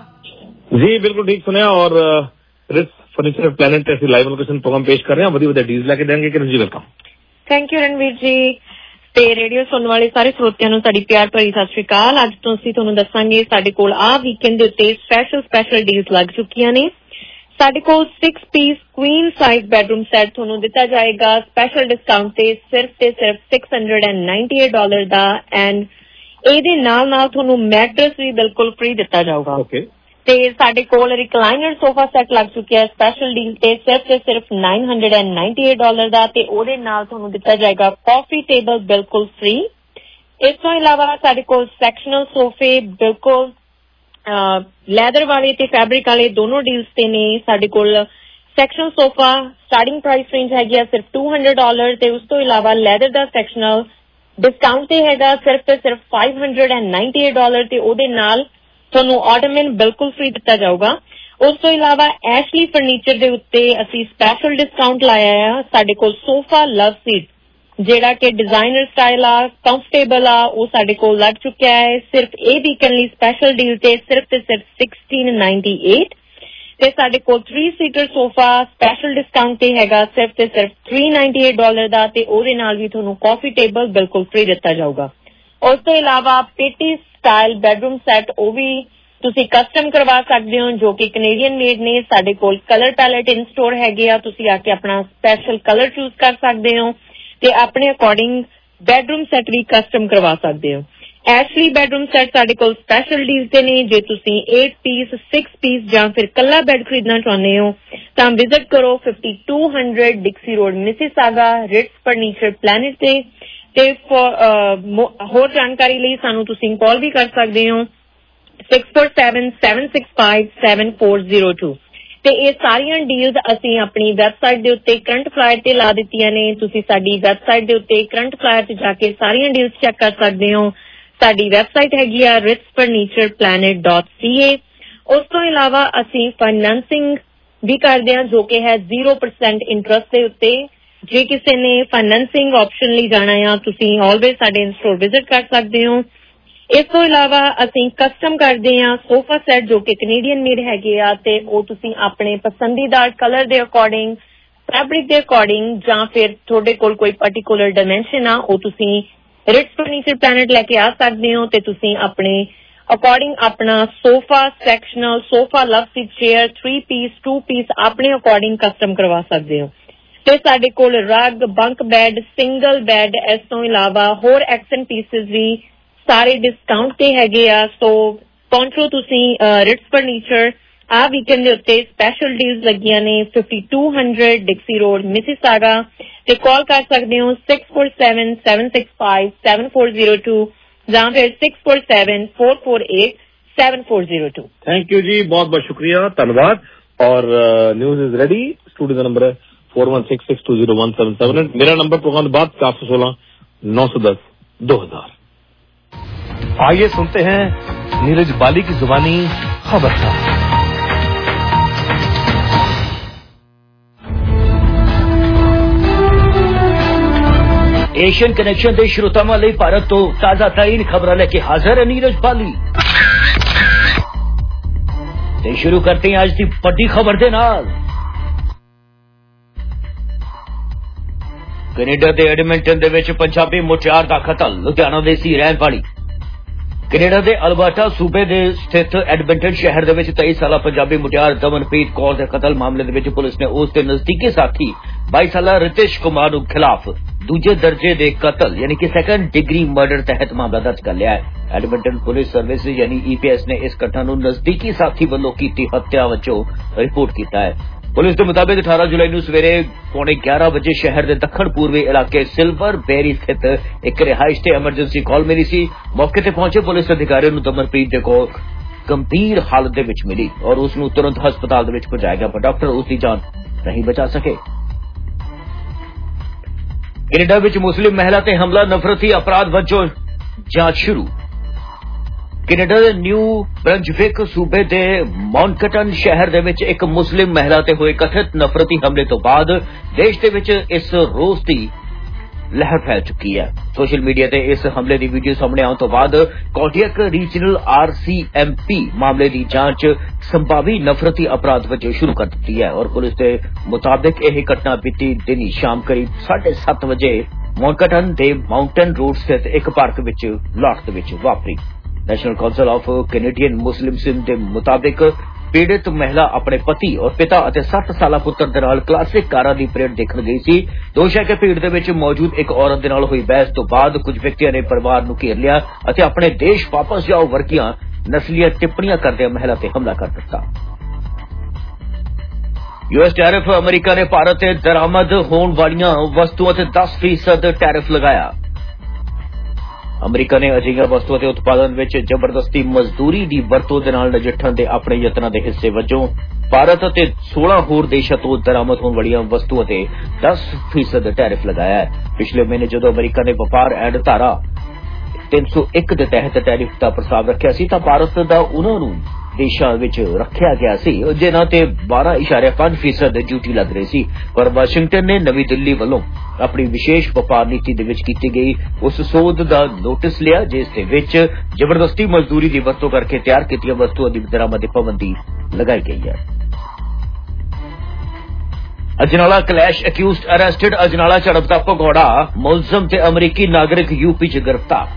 जी बिल्कुल ठीक सुने। और रिट्स फर्नीचर प्लेनेट ऐसी लाइव लोकेशन प्रोग्राम पेश कर रहे हैं, वधिया वधिया डील्स लेके देंगे। Kiran ji welcome. Thank you Ranveer ji ਤੇ ਰੇਡੀਓ ਸੁਣਨ ਵਾਲੇ ਸਾਰੇ ਸਰੋਤਿਆਂ ਨੂੰ ਸਾਡੀ ਪਿਆਰ ਭਰੀ ਸਤਿ ਸ਼੍ਰੀ ਅਕਾਲ। ਅੱਜ ਤੋਂ ਅਸੀਂ ਤੁਹਾਨੂੰ ਦੱਸਾਂਗੇ ਸਾਡੇ ਕੋਲ ਆ ਵੀਕਐਂਡ ਦੇ ਉੱਤੇ ਸਪੈਸ਼ਲ ਸਪੈਸ਼ਲ ਡੀਲਸ ਲੱਗ ਚੁੱਕੀਆਂ ਨੇ। ਸਾਡੇ ਕੋਲ six piece queen size bedroom set ਤੁਹਾਨੂੰ ਦਿੱਤਾ ਜਾਏਗਾ ਸਪੈਸ਼ਲ ਡਿਸਕਾਊਂਟ ਤੇ ਸਿਰਫ ਤੇ ਸਿਰਫ six hundred and ninety eight dollar ਦਾ। ਐਂਡ ਇਹਦੇ ਨਾਲ ਨਾਲ ਤੁਹਾਨੂੰ ਮੈਟਰਸ ਵੀ ਬਿਲਕੁਲ ਫ੍ਰੀ ਦਿੱਤਾ ਜਾਊਗਾ। ਓਕੇ। ਤੇ ਸਾਡੇ ਕੋਲ ਰਿਕਲਾਈਨਰ ਸੋਫਾ ਸੈੱਟ ਲੱਗ ਚੁੱਕਿਆ ਸਪੈਸ਼ਲ ਡੀਲ ਤੇ ਸਿਰਫ ਤੇ ਸਿਰਫ nine hundred and ninety eight dollar ਦਾ ਤੇ ਉਹਦੇ ਨਾਲ ਤੁਹਾਨੂੰ ਦਿੱਤਾ ਜਾਏਗਾ ਕਾਫੀ ਟੇਬਲ ਬਿਲਕੁਲ ਫ੍ਰੀ। ਇਸ ਤੋਂ ਇਲਾਵਾ ਸਾਡੇ ਕੋਲ ਸੈਕਸ਼ਨਲ ਸੋਫੇ ਬਿਲਕੁਲ ਲੈਦਰ ਵਾਲੇ ਤੇ ਫੈਬਰਿਕ ਵਾਲੇ ਦੋਨੋਂ ਡੀਲਸ ਤੇ ਨੇ। ਸਾਡੇ ਕੋਲ sectional sofa starting price range ਹੈਗੀ ਆ ਸਿਰਫ ਟੂ ਹੰਡਰਡ ਡਾਲਰ ਤੇ ਉਸ ਤੋਂ ਇਲਾਵਾ ਲੈਦਰ ਦਾ ਸੈਕਸ਼ਨਲ ਡਿਸਕਾਊਂਟ ਤੇ ਹੈਗਾ ਸਿਰਫ ਤੇ ਸਿਰਫ five hundred and ninety eight dollar ਤੇ ਉਹਦੇ ਨਾਲ ਤੁਹਾਨੂੰ ਆਟੋਮੈਨ ਬਿਲਕੁਲ ਫ੍ਰੀ ਦਿੱਤਾ ਜਾਊਗਾ। ਉਸ ਤੋਂ ਇਲਾਵਾ ਐਸ਼ਲੀ ਫਰਨੀਚਰ ਦੇ ਉੱਤੇ ਅਸੀਂ ਸਪੈਸ਼ਲ ਡਿਸਕਾਊਂਟ ਲਾਇਆ ਆ। ਸਾਡੇ ਕੋਲ ਸੋਫਾ ਲਵ ਸੀਟ ਜਿਹੜਾ ਕਿ ਡਿਜ਼ਾਈਨਰ ਸਟਾਈਲ ਆ, ਕੰਫਰਟੇਬਲ ਆ, ਉਹ ਸਾਡੇ ਕੋਲ ਲੱਗ ਚੁੱਕਿਆ ਹੈ ਸਿਰਫ ਇਹ ਵੀਕਐਂਡ ਲਈ ਸਪੈਸ਼ਲ ਡੀਲ ਤੇ ਸਿਰਫ ਤੇ ਸਿਰਫ ਸਿਕਸਟੀਨ ਨਾਈਨਟੀ ਏਟ। ਤੇ ਸਾਡੇ ਕੋਲ three seater sofa special discount ਤੇ ਹੈਗਾ ਸਿਰਫ ਤੇ ਸਿਰਫ ਥ੍ਰੀ ਨਾਈਨਟੀ ਏਟ ਡਾਲਰ ਦਾ ਤੇ ਉਹਦੇ ਨਾਲ ਵੀ ਤੁਹਾਨੂੰ ਕਾਫੀ ਟੇਬਲ ਬਿਲਕੁਲ ਫ੍ਰੀ ਦਿੱਤਾ ਜਾਊਗਾ। ਉਸ ਤੋਂ ਇਲਾਵਾ ਪੇਟੀ ਸਟਾਈਲ ਬੈਡਰੂਮ ਸੈਟ ਉਹ ਵੀ ਤੁਸੀਂ ਕਸਟਮ ਕਰਵਾ ਸਕਦੇ ਹੋ ਜੋ ਕਿ ਕੈਨੇਡੀਅਨ ਮੇਡ ਨੇ। ਸਾਡੇ ਕੋਲ ਕਲਰ ਪੈਲੇਟ ਇਨ ਸਟੋਰ ਹੈਗੇ ਆ, ਤੁਸੀਂ ਆ ਕੇ ਆਪਣਾ ਸਪੈਸ਼ਲ ਕਲਰ ਚੂਜ਼ ਕਰ ਸਕਦੇ ਹੋ ਤੇ ਆਪਣੇ ਅਕੋਰਡਿੰਗ ਬੈਡਰੂਮ ਸੈਟ ਵੀ ਕਸਟਮ ਕਰਵਾ ਸਕਦੇ ਹੋ। ਐਸ਼ਲੀ ਬੈਡਰੂਮ ਸੈਟ ਸਾਡੇ ਕੋਲ ਸਪੈਸ਼ਲ ਡੀਲ ਤੇ ਨੇ। ਜੇ ਤੁਸੀਂ ਏਟ ਪੀਸ, ਸਿਕਸ ਪੀਸ ਜਾਂ ਫਿਰ ਕੱਲਾ ਬੈਡ ਖਰੀਦਣਾ ਚਾਹੁੰਦੇ ਹੋ ਤਾਂ ਵਿਜ਼ਿਟ ਕਰੋ fifty two hundred Dixie road, Mississauga, Ritz furniture planet ਤੇ। ਤੇ ਹੋਰ ਜਾਣਕਾਰੀ ਲਈ ਸਾਨੂੰ ਤੁਸੀਂ ਕਾਲ ਵੀ ਕਰ ਸਕਦੇ ਹੋ six four seven seven six five seven four zero two. ਤੇ ਇਹ ਸਾਰੀਆਂ ਡੀਲਸ ਅਸੀਂ ਆਪਣੀ ਵੈਬਸਾਈਟ ਦੇ ਉੱਤੇ ਕਰੰਟ ਫਲਾਇਰ ਤੇ ਲਾ ਦਿੱਤੀਆਂ ਨੇ। ਤੁਸੀਂ ਸਾਡੀ ਵੈਬਸਾਈਟ ਦੇ ਉੱਤੇ ਕਰੰਟ ਫਲਾਇਰ ਤੇ ਜਾ ਕੇ ਸਾਰੀਆਂ ਡੀਲਸ ਚੈੱਕ ਕਰ ਸਕਦੇ ਹੋ। ਸਾਡੀ ਵੈਬਸਾਈਟ ਹੈਗੀ ਆ Ritz furniture planet dot C A. ਉਸ ਤੋਂ ਇਲਾਵਾ ਅਸੀਂ ਫਾਈਨੈਂਸਿੰਗ ਵੀ ਕਰਦੇ ਹਾਂ ਜੋ ਕਿ ਹੈ ਜ਼ੀਰੋ ਪਰਸੈਂਟ ਇੰਟਰਸਟ ਦੇ ਉੱਤੇ। ਜੇ ਕਿਸੇ ਨੇ ਫਾਈਨੈਂਸਿੰਗ ਆਪਸ਼ਨ ਲਈ ਜਾਣਾ ਆ ਤੁਸੀਂ ਆਲਵੇਜ਼ ਸਾਡੇ ਇਨ ਸਟੋਰ ਵਿਜ਼ਿਟ ਕਰ ਸਕਦੇ ਹੋ। ਇਸ ਤੋਂ ਇਲਾਵਾ ਅਸੀਂ ਕਸਟਮ ਕਰਦੇ ਹਾਂ ਸੋਫਾ ਸੈਟ ਜੋ ਕਿ ਕੈਨੇਡੀਅਨ ਮੇਡ ਹੈਗੇ ਆ ਤੇ ਉਹ ਤੁਸੀਂ ਆਪਣੇ ਪਸੰਦੀਦਾ ਕਲਰ ਦੇ ਅਕੋਰਡਿੰਗ, ਫੈਬਰਿਕ ਦੇ ਅਕੋਰਡਿੰਗ ਜਾਂ ਫਿਰ ਤੁਹਾਡੇ ਕੋਲ ਕੋਈ ਪਾਰਟੀਕੂਲਰ ਡਾਇਮੈਂਸ਼ਨ ਆ ਉਹ ਤੁਸੀਂ ਰਿਟਸ ਫਰਨੀਚਰ ਪਲੈਨਟ ਲੈ ਕੇ ਆ ਸਕਦੇ ਹੋ ਤੇ ਤੁਸੀਂ ਆਪਣੇ ਅਕੋਰਡਿੰਗ ਆਪਣਾ sofa sectional, sofa love seat chair, three piece, two piece ਆਪਣੇ ਅਕੋਰਡਿੰਗ ਕਸਟਮ ਕਰਵਾ ਸਕਦੇ ਹੋ। ਤੇ ਸਾਡੇ ਕੋਲ rug, bunk bed, single bed, ਇਸ ਤੋਂ ਇਲਾਵਾ ਹੋਰ ਐਕਸੈਂਟ ਪੀਸਿਸ ਵੀ ਸਾਰੇ ਡਿਸਕਾਊਂਟ ਤੇ ਹੈਗੇ ਆ। ਸੋ ਪਹੁੰਚੋ ਤੁਸੀਂ ਰਿਟਸ ਫਰਨੀਚਰ। ਆ ਵੀਕਐਂਡ ਦੇ ਉੱਤੇ ਸਪੈਸ਼ਲ ਡੀਲਸ ਲੱਗੀਆਂ ਨੇ fifty two hundred Dixie road, Mississauga ਤੇ ਕਾਲ ਕਰ ਸਕਦੇ ਹੋ six four seven seven six five seven four zero two ਜਾਂ ਫਿਰ six four seven four four eight seven four zero two. Thank you ji, बहुत बहुत शुक्रिया, धन्यवाद। और न्यूज इज रेडी। स्टूडियो का नंबर है four one six six two zero one seven seven eight. मेरा नंबर प्रोग्राम के बाद चार सौ सोलह नौ सौ दस दो हजार। आइए सुनते हैं नीरज बाली की जुबानी खबरदार। एशियन कनेक्शन के श्रोतावां लई भारत तो ताजा तरीन खबरां लेके हाजिर है नीरज बाली। ते शुरू करते हैं आज की बड़ी खबर दे नाल। कनेडा के एडमिंटन दे विच पंजाबी मुटियार का कतल। लुधियाना दे सी रहन वाली कनेडा के अल्बर्टा सूबे दे स्थित एडमिंटन शहर दे विच तेईस साला पंजाबी मुटियार दमनप्रीत कौर के कतल मामले दे विच पुलिस ने उस दे नजदीकी साथी बाईस साला रितेश कुमार के खिलाफ दूजे दर्जे के कतल यानी कि सैकेंड डिग्री मर्डर तहत मामला दर्ज कर लिया है। एडमिंटन पुलिस सर्विस यानी ईपीएस ने इस घटना को नजदीकी साथी वालों की हत्या वजों रिपोर्ट किया है। पुलिस के मुताबिक अठारह जुलाई को सवेरे पौने ग्यारह बजे शहर के दक्षिण पूर्वी इलाके सिल्वर बेरी स्थित एक रिहाइश से एमरजेंसी कॉल मिली सी। मौके पर पहुंचे पुलिस अधिकारियों को दमनप्रीत दे कोल गंभीर हालत दे विच मिली और उसनू तुरंत हस्पताल दे विच पहुंचाया गया, पर डॉक्टर उसकी जान नहीं बचा सके। कनेडा विच मुस्लिम महिला ते हमला नफरती अपराध वजों जांच शुरू। कनेडा के न्यू ब्रंजविक सूबे के मॉन्कटन शहर दे विच एक मुस्लिम महिला ते हुए कथित नफरती हमले तो बाद देश दे विच इस रोस की लहर फैल चुकी है। सोशल मीडिया ते इस हमले की वीडियो सामने आने तो बाद कोटियक रीजनल आरसीएमपी मामले की जांच संभावी नफरती अपराध वजों शुरू कर दी है और पुलिस के मुताबिक यह घटना बीती दिन शाम करीब साढ़े सत्त बजे मॉन्कटन के माउंटेन रोड स्थित एक पार्क विच लॉट विच वापरी। National council of Canadian Muslims के मुताबिक पीड़ित महिला अपने पति और पिता और सत्त साला पुत्र दे नाल क्लासिक कारां दी परेड देखण गई सी। दोष है कि भीड़ दे विच मौजूद एक औरत दे नाल हुई बहस तो बाद कुछ व्यक्तियों ने परिवार नूं घेर लिया और अपने देश वापस जाओ वर्गियां नस्लीय टिप्पणियां करदे महिला ते हमला कर दिता। यूएस टैरिफ अमरीका ने भारत से दरामद होने वालियां वस्तुओं ते दस फीसद टैरिफ लगाया। अमरीका ने अजिहियां वस्तुओं के उत्पादन में जबरदस्ती मजदूरी की वरतों के नाल नजिठण के अपने यत्नां के हिस्से वजों भारत और सोलह होर देशों तो दरामद होने वाली वस्तुओं से दस फीसद टैरिफ लगाया है। पिछले महीने जो अमरीका ने व्यापार एंड धारा तीन सौ एक के तहत टैरिफ का प्रस्ताव रखा सी तां भारत का उन्होंने देशों विच रखा गया सी जिन्हां ते बारह इशारे पांच फीसद ड्यूटी लग रही सी, पर वाशिंगटन ने नवी दिल्ली वालों अपनी विशेष व्यापार नीति दे विच कीती गई उस सोध का नोटिस लिया जिस दे विच जबरदस्ती मजदूरी की वरतों करके तैयार कीतियां वस्तुओं की दरामद पाबंदी लगाई गई है। Ajnala clash accused arrested. Ajnala झड़प का भगौड़ा मुलजम ते अमरीकी नागरिक यूपी च गिरफ्तार।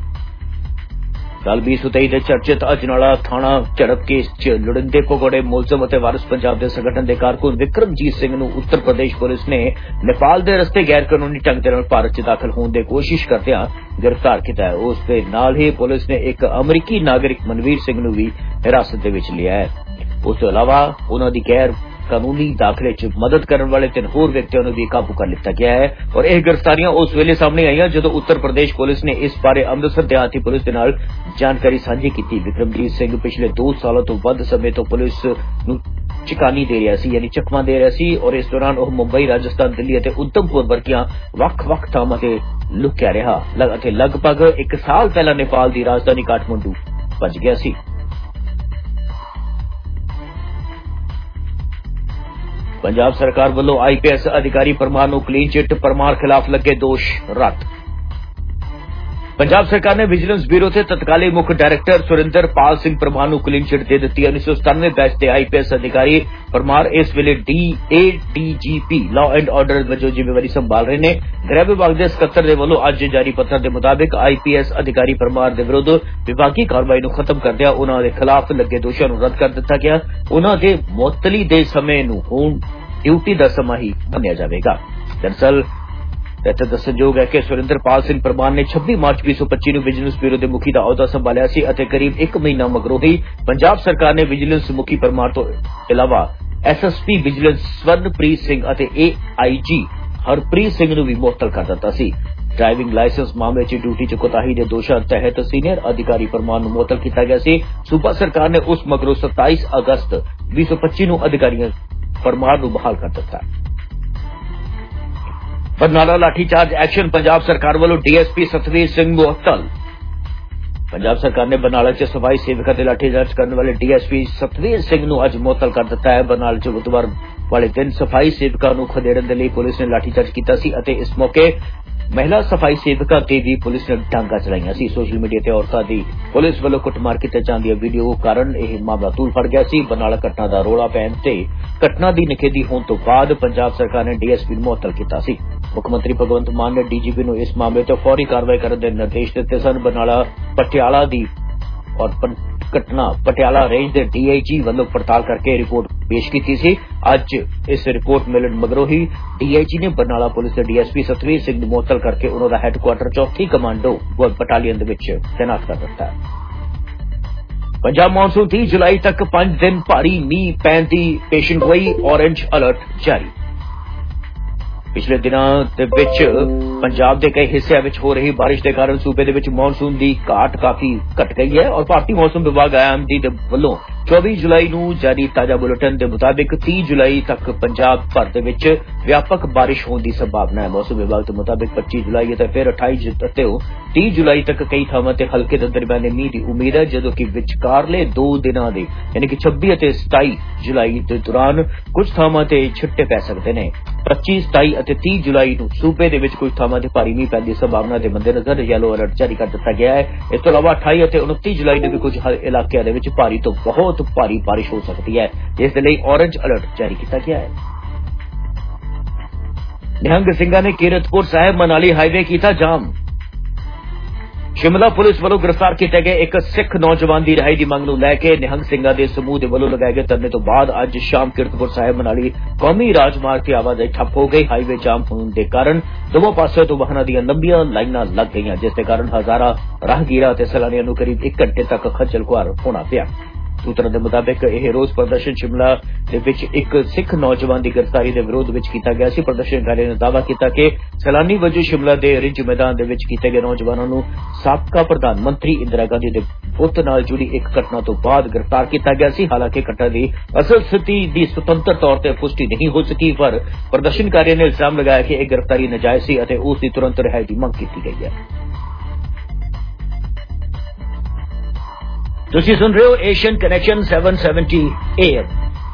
कल बीस तेई के चर्चित अजनाला थाना झड़प केस च लुड़िंदे भगौड़े मुलजम और वारिस पंजाब के संगठन के कारकुन विक्रमजीत सिंह नूं उत्तर प्रदेश पुलिस ने नेपाल के रस्ते गैर कानूनी ढंग से भारत च दाखिल होने की कोशिश करदियां गिरफ्तार किया है। उस दे नाल ही पुलिस ने एक अमरीकी नागरिक मनवीर सिंह नूं भी हिरासत दे विच लिया है। उस तो अलावा उन्हां दी गैर कानूनी दाखिले च मदद करने वाले तीन होर व्यक्तियों को भी काबू कर लिया गया है और यह गिरफ्तारियां उस वेले सामने आई जो उत्तर प्रदेश पुलिस ने इस बारे अमृतसर देहाती पुलिस के नाल जानकारी साझी की। विक्रमजीत सिंह पिछले दो सालों तो वध समय तो पुलिस नूं चिकानी दे रहा सी यानी चकमा दे रहा सी और इस दौरान वह मुंबई, राजस्थान, दिल्ली और उधमपुर वर्गियां वख-वख थावां ते लुकिया रहा। लगभग एक साल पहला नेपाल की राजधानी काठमांडू भज गया सी। पंजाब सरकार वालों आईपीएस अधिकारी परमार नूं क्लीन चिट। परमार खिलाफ लगे दोष रद्द। पंजाब सरकार ने विजिलेंस ब्यूरो से तत्कालीन मुख्य डायरेक्टर सुरिंदर पाल सिंह परमार नूं क्लीन चिट दे दी। उन्नीस सौ सतानवे बैच के आईपीएस अधिकारी परमार इस वेले डी एडीजीपी लॉ एंड ऑर्डर वजों जिम्मेवारी संभाल रहे हैं। गृह विभाग के सकत्तर के वालों अज जारी पत्र के मुताबिक आईपीएस अधिकारी परमार के विरुद्ध विभागी कार्रवाई नूं खत्म करदिआं उन्हां दे खिलाफ लगे दोषां नूं रद्द कर दिता गया। उन्हां दे मुअत्तली दे समय नूं हुण ड्यूटी का समा ही बनिया जाएगा। दरअसल इत्थे दस्सणयोग है कि सुरिंदर पाल सिंह परमार ने छब्बीस मार्च बीस सौ पच्ची नूं विजिलेंस ब्यूरो के मुखी का अहुदा संभालिया सी अते करीब एक महीना मगरों ही पंजाब सरकार ने विजिलेंस मुखी परमार तो इलावा एसएसपी विजिलेंस स्वर्णप्रीत सिंह अते एआईजी हरप्रीत सिंह नूं भी मुअत्तल कर दिता सी। ड्राइविंग लाइसेंस मामले च ड्यूटी च कोताही के दोषां तहत सीनियर अधिकारी परमार नूं मुअत्तल किया गया सी। सूबा सरकार ने उस मगरों सत्ताईस अगस्त बीस सौ पच्ची नूं अधिकारियों परमार नूं बहाल कर दिता। बरनाला लाठीचार्ज एक्शन। पंजाब सरकार वालों डीएसपी सतवीर सिंह मुअत्तल। पंजाब सरकार ने बरनाला च सफाई सेवकों से लाठीचार्ज करने वाले डीएसपी सतवीर सिंह नूं अज मुअत्तल कर दिता है। बरनाला च बुधवार वाले दिन सफाई सेवकों नूं खदेड़न दे लई पुलिस ने लाठीचार्ज किया सी अते इस मौके महिला सफाई सेवका ते भी पुलिस ने डांगा चलाईयां सी। सोशल मीडिया ते औरतां दी पुलिस वालों कुटमार कीते जांदी वीडियो कारण यह मामला तूल फड़ गया सी। बरनाला घटना दा रोला पैण ते घटना दी निखेधी होने तो बाद पंजाब सरकार ने डीएसपी नूं मुअत्तल कीता सी। मुख्यमंत्री भगवंत मान ने डीजीपी नूं इस मामले ते फौरी कार्रवाई करने दे निर्देश दित्ते सन। बरनाला पटियाला दी और घटना पटियाला रेंज के डीआईजी वालों पड़ताल करके रिपोर्ट पेश की सी। अज इस रिपोर्ट मिलने मगरों ही डीआईजी ने बरनाला पुलिस के डीएसपी सतवीर सिंह मुअत्तल करके उन्होंने हैडक्वार्टर चौथी कमांडो बटालियन तैनात कर दिता है। पंजाब मानसून तीस जुलाई तक पांच दिन भारी मीह पैण दी पेशन गोई, ऑरेंज अलर्ट जारी। पिछले दिनों दे विच पंजाब के कई हिस्सों में हो रही बारिश के कारण सूबे दे विच मानसून की घाट काफी घट गई है और भारतीय मौसम विभाग आईएमडी दे वल्लों चौबीस जुलाई नूं जारी ताजा बुलेटिन के मुताबिक तीस जुलाई तक पंजाब भर दे विच व्यापक बारिश होने की संभावना है। मौसम विभाग के मुताबिक पच्चीस जुलाई ते फिर अठाईस ते तीस जुलाई तक कई थावां ते हल्के ते दरमियाने मीह की उम्मीद है, जदों कि विचकारले दो दिनां दे यानी कि छब्बी ते सताई जुलाई के दौरान कुछ थावां ते छिट्टे पै सकते हैं। पच्चीस सताई और तीस जुलाई नूं सूबे दे विच कुछ थावां ते भारी मीह पैण दी संभावना के मद्देनजर येलो अलर्ट जारी कर दिता गया है। इस तों इलावा अठाई और उनतीस जुलाई नूं भी कुछ इलाकों दे विच भारी तो बहुत भारी बारिश हो सकती है, जिसके लिए ऑरेंज अलर्ट जारी किया गया है। निहंग सिंघा ने कीरतपुर साहिब मनाली हाईवे किया जाम। शिमला पुलिस वालों गिरफ्तार किए गए एक सिख नौजवान की रिहाई की मंग नूं लैके निहंग सिंघा के समूह के वालों लगाए गए धरने तो बाद अज शाम कीरतपुर साहिब मनाली कौमी राजमार्ग की आवाजाही ठप हो गई। हाईवे जाम होने के कारण दोनों पासों तो वाहनों दी लंबियां लाइनां लग गईयां, जिसके कारण हजारां राहगीरां ते सैलानियां नूं करीब एक घंटे तक खज्जल खुआर होना पिया। सूत्रों के मुताबिक यह रोज प्रदर्शन शिमला एक सिख नौजवान की गिरफ्तारी के विरोध में किया गया सी। प्रदर्शनकारियों ने दावा किया कि सैलानी वजों शिमला के रिज मैदान किए गए नौजवानों को साबका प्रधानमंत्री इंदिरा गांधी के पुत नाल जुड़ी एक घटना तो बाद गिरफ्तार किया गया सी। हालांकि घटना की असल स्थिति की स्वतंत्र तौर पर पुष्टि नहीं हो सकी, पर प्रदर्शनकारियों ने इल्जाम लगाया कि यह गिरफ्तारी नाजायज सी और उसकी तुरंत रिहाई की मंग की गई है। तुसी सुन रहे हो Asian connection seven seventy A M.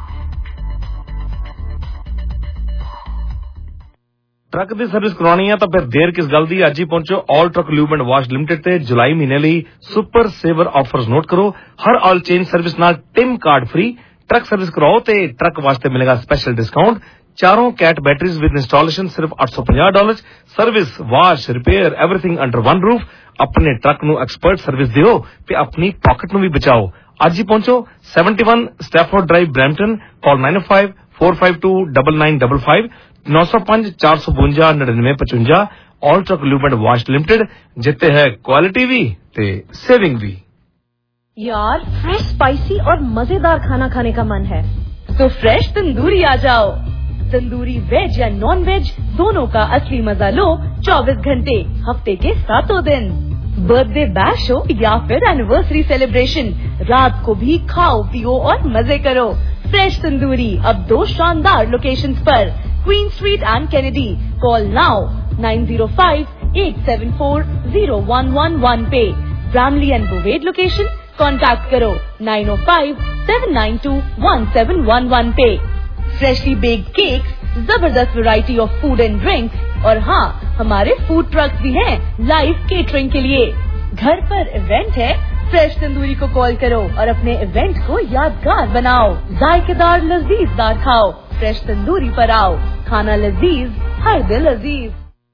Truck की सर्विस करवानी है तो फिर देर किस गल दी, अज ही पहुंचो all truck lube and wash limited ते जुलाई महीने लिए सुपर सेवर ऑफर्स नोट करो। हर ऑयल चेंज सर्विस नाल Tim card free, truck service कराओ ते ट्रक वास्ते मिलेगा स्पेशल डिस्काउंट। चारों कैट बैटरीज विद इंस्टॉलेशन सिर्फ आठ सौ पचास dollar. Service wash repair everything under one roof. अपने ट्रक नू एक्सपर्ट सर्विस दियो ते अपनी पॉकेट नू भी बचाओ। आज ही पहुंचो seventy one Stafford drive Brampton, call nine O five four five two double nine double five, नौ सौ पांच चार सौ बुंजा नड़िनवे पचुंजा। All truck lube and wash limited, जिते है क्वालिटी भी ते सेविंग भी। यार फ्रेश स्पाइसी और मजेदार खाना खाने का मन है तो फ्रेश तंदूरी आ जाओ। तंदूरी वेज या नॉन वेज दोनों का असली मजा लो चौबीस घंटे हफ्ते के सातों दिन। बर्थडे बैश हो या फिर एनिवर्सरी सेलिब्रेशन, रात को भी खाओ पियो और मजे करो। फ्रेश तंदूरी अब दो शानदार लोकेशंस पर, Queen street and Kennedy. Call now nine zero five eight seven four zero one one one पे। Bramalea and Bovaird location contact करो nine O five seven nine two one seven one one पे। Freshly baked cakes, जबरदस्त variety of food and drinks और हाँ हमारे food trucks भी हैं live catering के लिए। घर पर इवेंट है, फ्रेश तंदूरी को कॉल करो और अपने इवेंट को यादगार बनाओ। जायकेदार लजीजदार खाओ, फ्रेश तंदूरी पर आओ। खाना लजीज, हर दिल अजीज।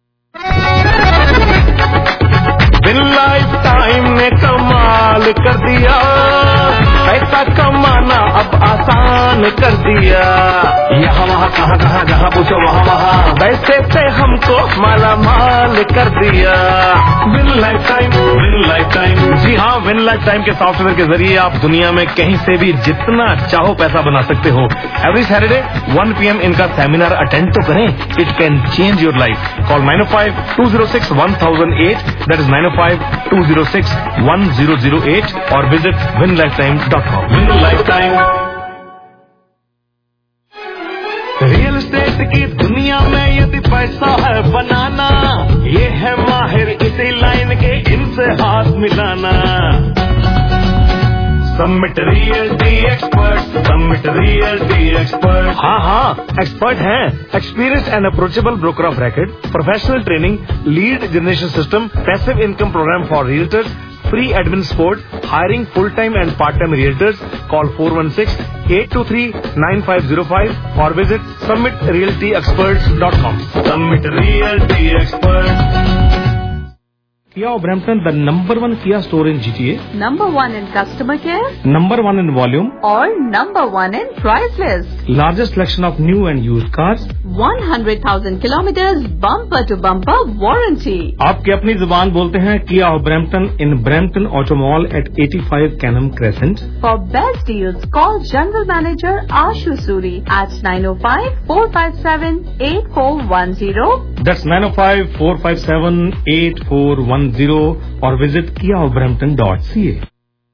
बिन लाइफ टाइम ने कमाल कर दिया, पैसा कमाना अब आसान कर दिया। यहाँ वहाँ कहाँ कहाँ जहाँ पूछो वहाँ वहाँ पैसे से हमको माला माल कर दिया। Win life time, win life time. जी हाँ, विन लाइफ टाइम के सॉफ्टवेयर के जरिए आप दुनिया में कहीं से भी जितना चाहो पैसा बना सकते हो। Every Saturday one P M इनका सेमिनार अटेंड तो करें, it can change your life. Call nine O five two zero six one thousand eight, that is nine O five two zero six one zero zero eight, और visit win life time dot com. Win life time. Real estate की दुनिया में यदि पैसा है बनाना, ये है माहिर इसी लाइन के, इनसे हाथ मिलाना। Summit Realty Expert, Summit Realty Expert. हाँ हाँ, एक्सपर्ट हैं. Experienced and approachable broker of record, professional training, lead generation system, passive income program for realtors, free admin support, hiring full-time and part-time realtors. Call four one six, eight two three, nine five zero five or visit summit realty experts dot com. Summit Realty Expert. Kia Brampton, the number one Kia store in G T A. Number one in customer care. Number one in volume. Or number one in price list. Largest selection of new and used cars. one hundred thousand kilometers bumper to bumper warranty. आपकी अपनी जुबान बोलते हैं Kia of Brampton in Brampton Auto Mall at eighty-five Canham Crescent. For best deals, call General Manager Ashu Suri at nine oh five, four five seven, eight four one zero. That's nine oh five, four five seven, eight four one zero or visit kia of brampton dot c a.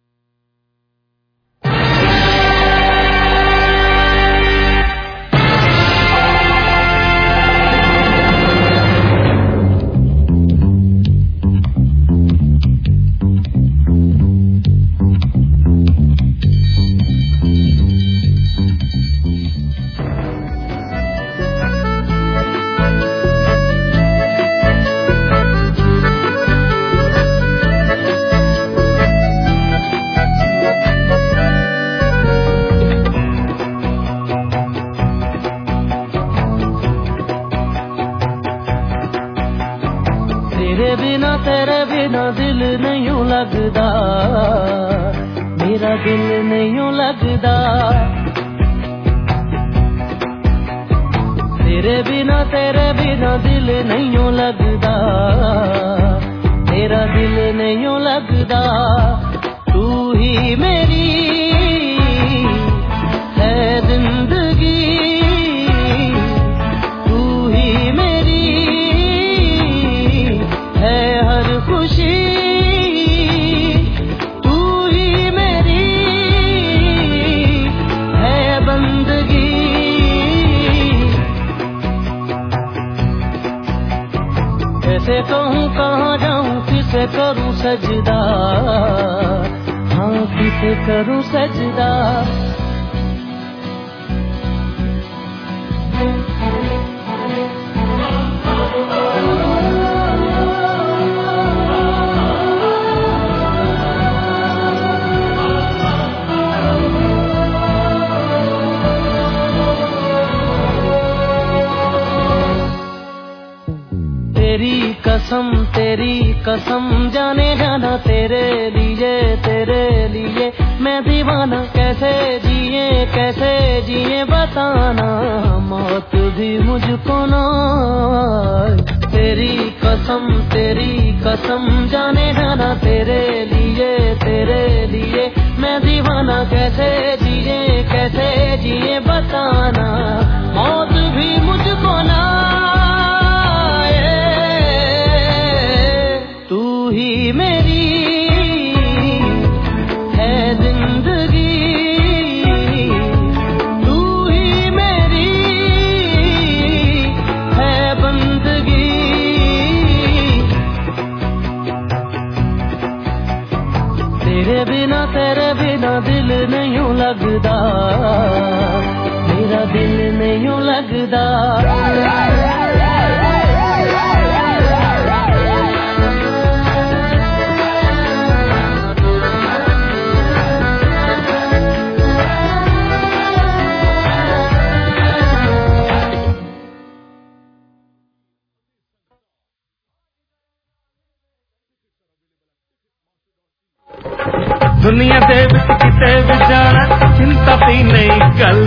दुनिया दे विच किते भी जाना चिंता दी नहीं गल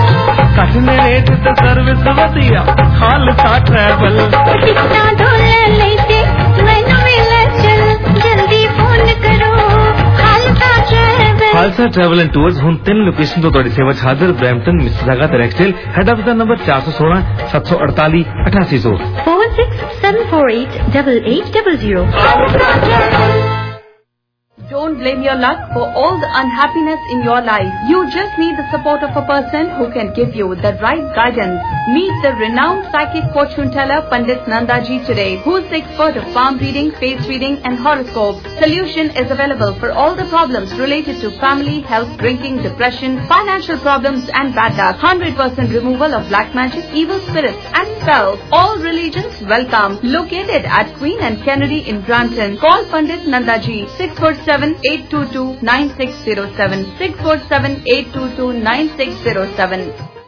कटने rate ते सर्विस वधिया खालसा ट्रैवल टिकटा डोले लेते मैनू मिले चल जल्दी फोन करो Khalsa travel Khalsa travel and tours हुन तीन लोकेशन तो तोड़ी सेवा हाजिर ब्रैम्पटन मिसिसागा ते रेक्सडेल हेड ऑफिस दा नंबर चार सौ सोलह सात सौ अड़तालीस अठासी सौ four six seven four eight eight eight zero zero Don't blame your luck for all the unhappiness in your life. You just need the support of a person who can give you the right guidance. Meet the renowned psychic fortune teller Pandit Nandaji today, who is the expert of palm reading, face reading and horoscopes. Solution is available for all the problems related to family, health, drinking, depression, financial problems and bad luck. one hundred percent removal of black magic, evil spirits and spells. All religions welcome. Located at Queen and Kennedy in Brampton. Call Pandit Nandaji six four seven eight two two nine six zero seven six four seven eight two two nine six zero seven.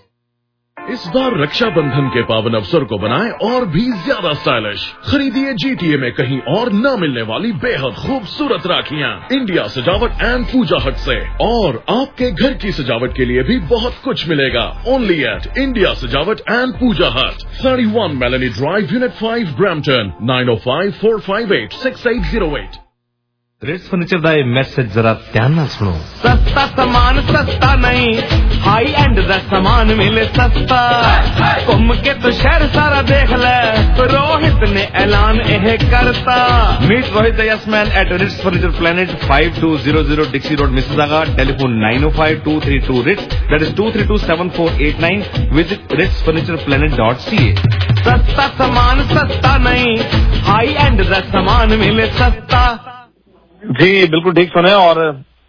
इस बार रक्षाबंधन के पावन अवसर को बनाएं और भी ज्यादा stylish. खरीदिए जीटीए में कहीं और न मिलने वाली बेहद खूबसूरत राखियां इंडिया सजावट एंड पूजा हट से। और आपके घर की सजावट के लिए भी बहुत कुछ मिलेगा only at India Sajawat and Puja hut, thirty one Melanie drive, unit five, Brampton, nine O five four five eight six eight zero eight. Ritz furniture का मैसेज जरा ध्यान ना सुनो। सस्ता सामान सस्ता नहीं, हाई एंड दा सामान मिले सस्ता। घूम के तो शहर सारा देख ले, रोहित ने ऐलान यह करता। Meet Rohit the yes man at Ritz furniture planet five two zero zero Dixie road Mississauga. Telephone nine O five two three two Ritz, that is two three two seven four eight nine. Visit Ritz furniture planet dot C A. सस्ता सामान सस्ता नहीं, high and दा सामान मिले सस्ता। जी बिल्कुल ठीक सुने। और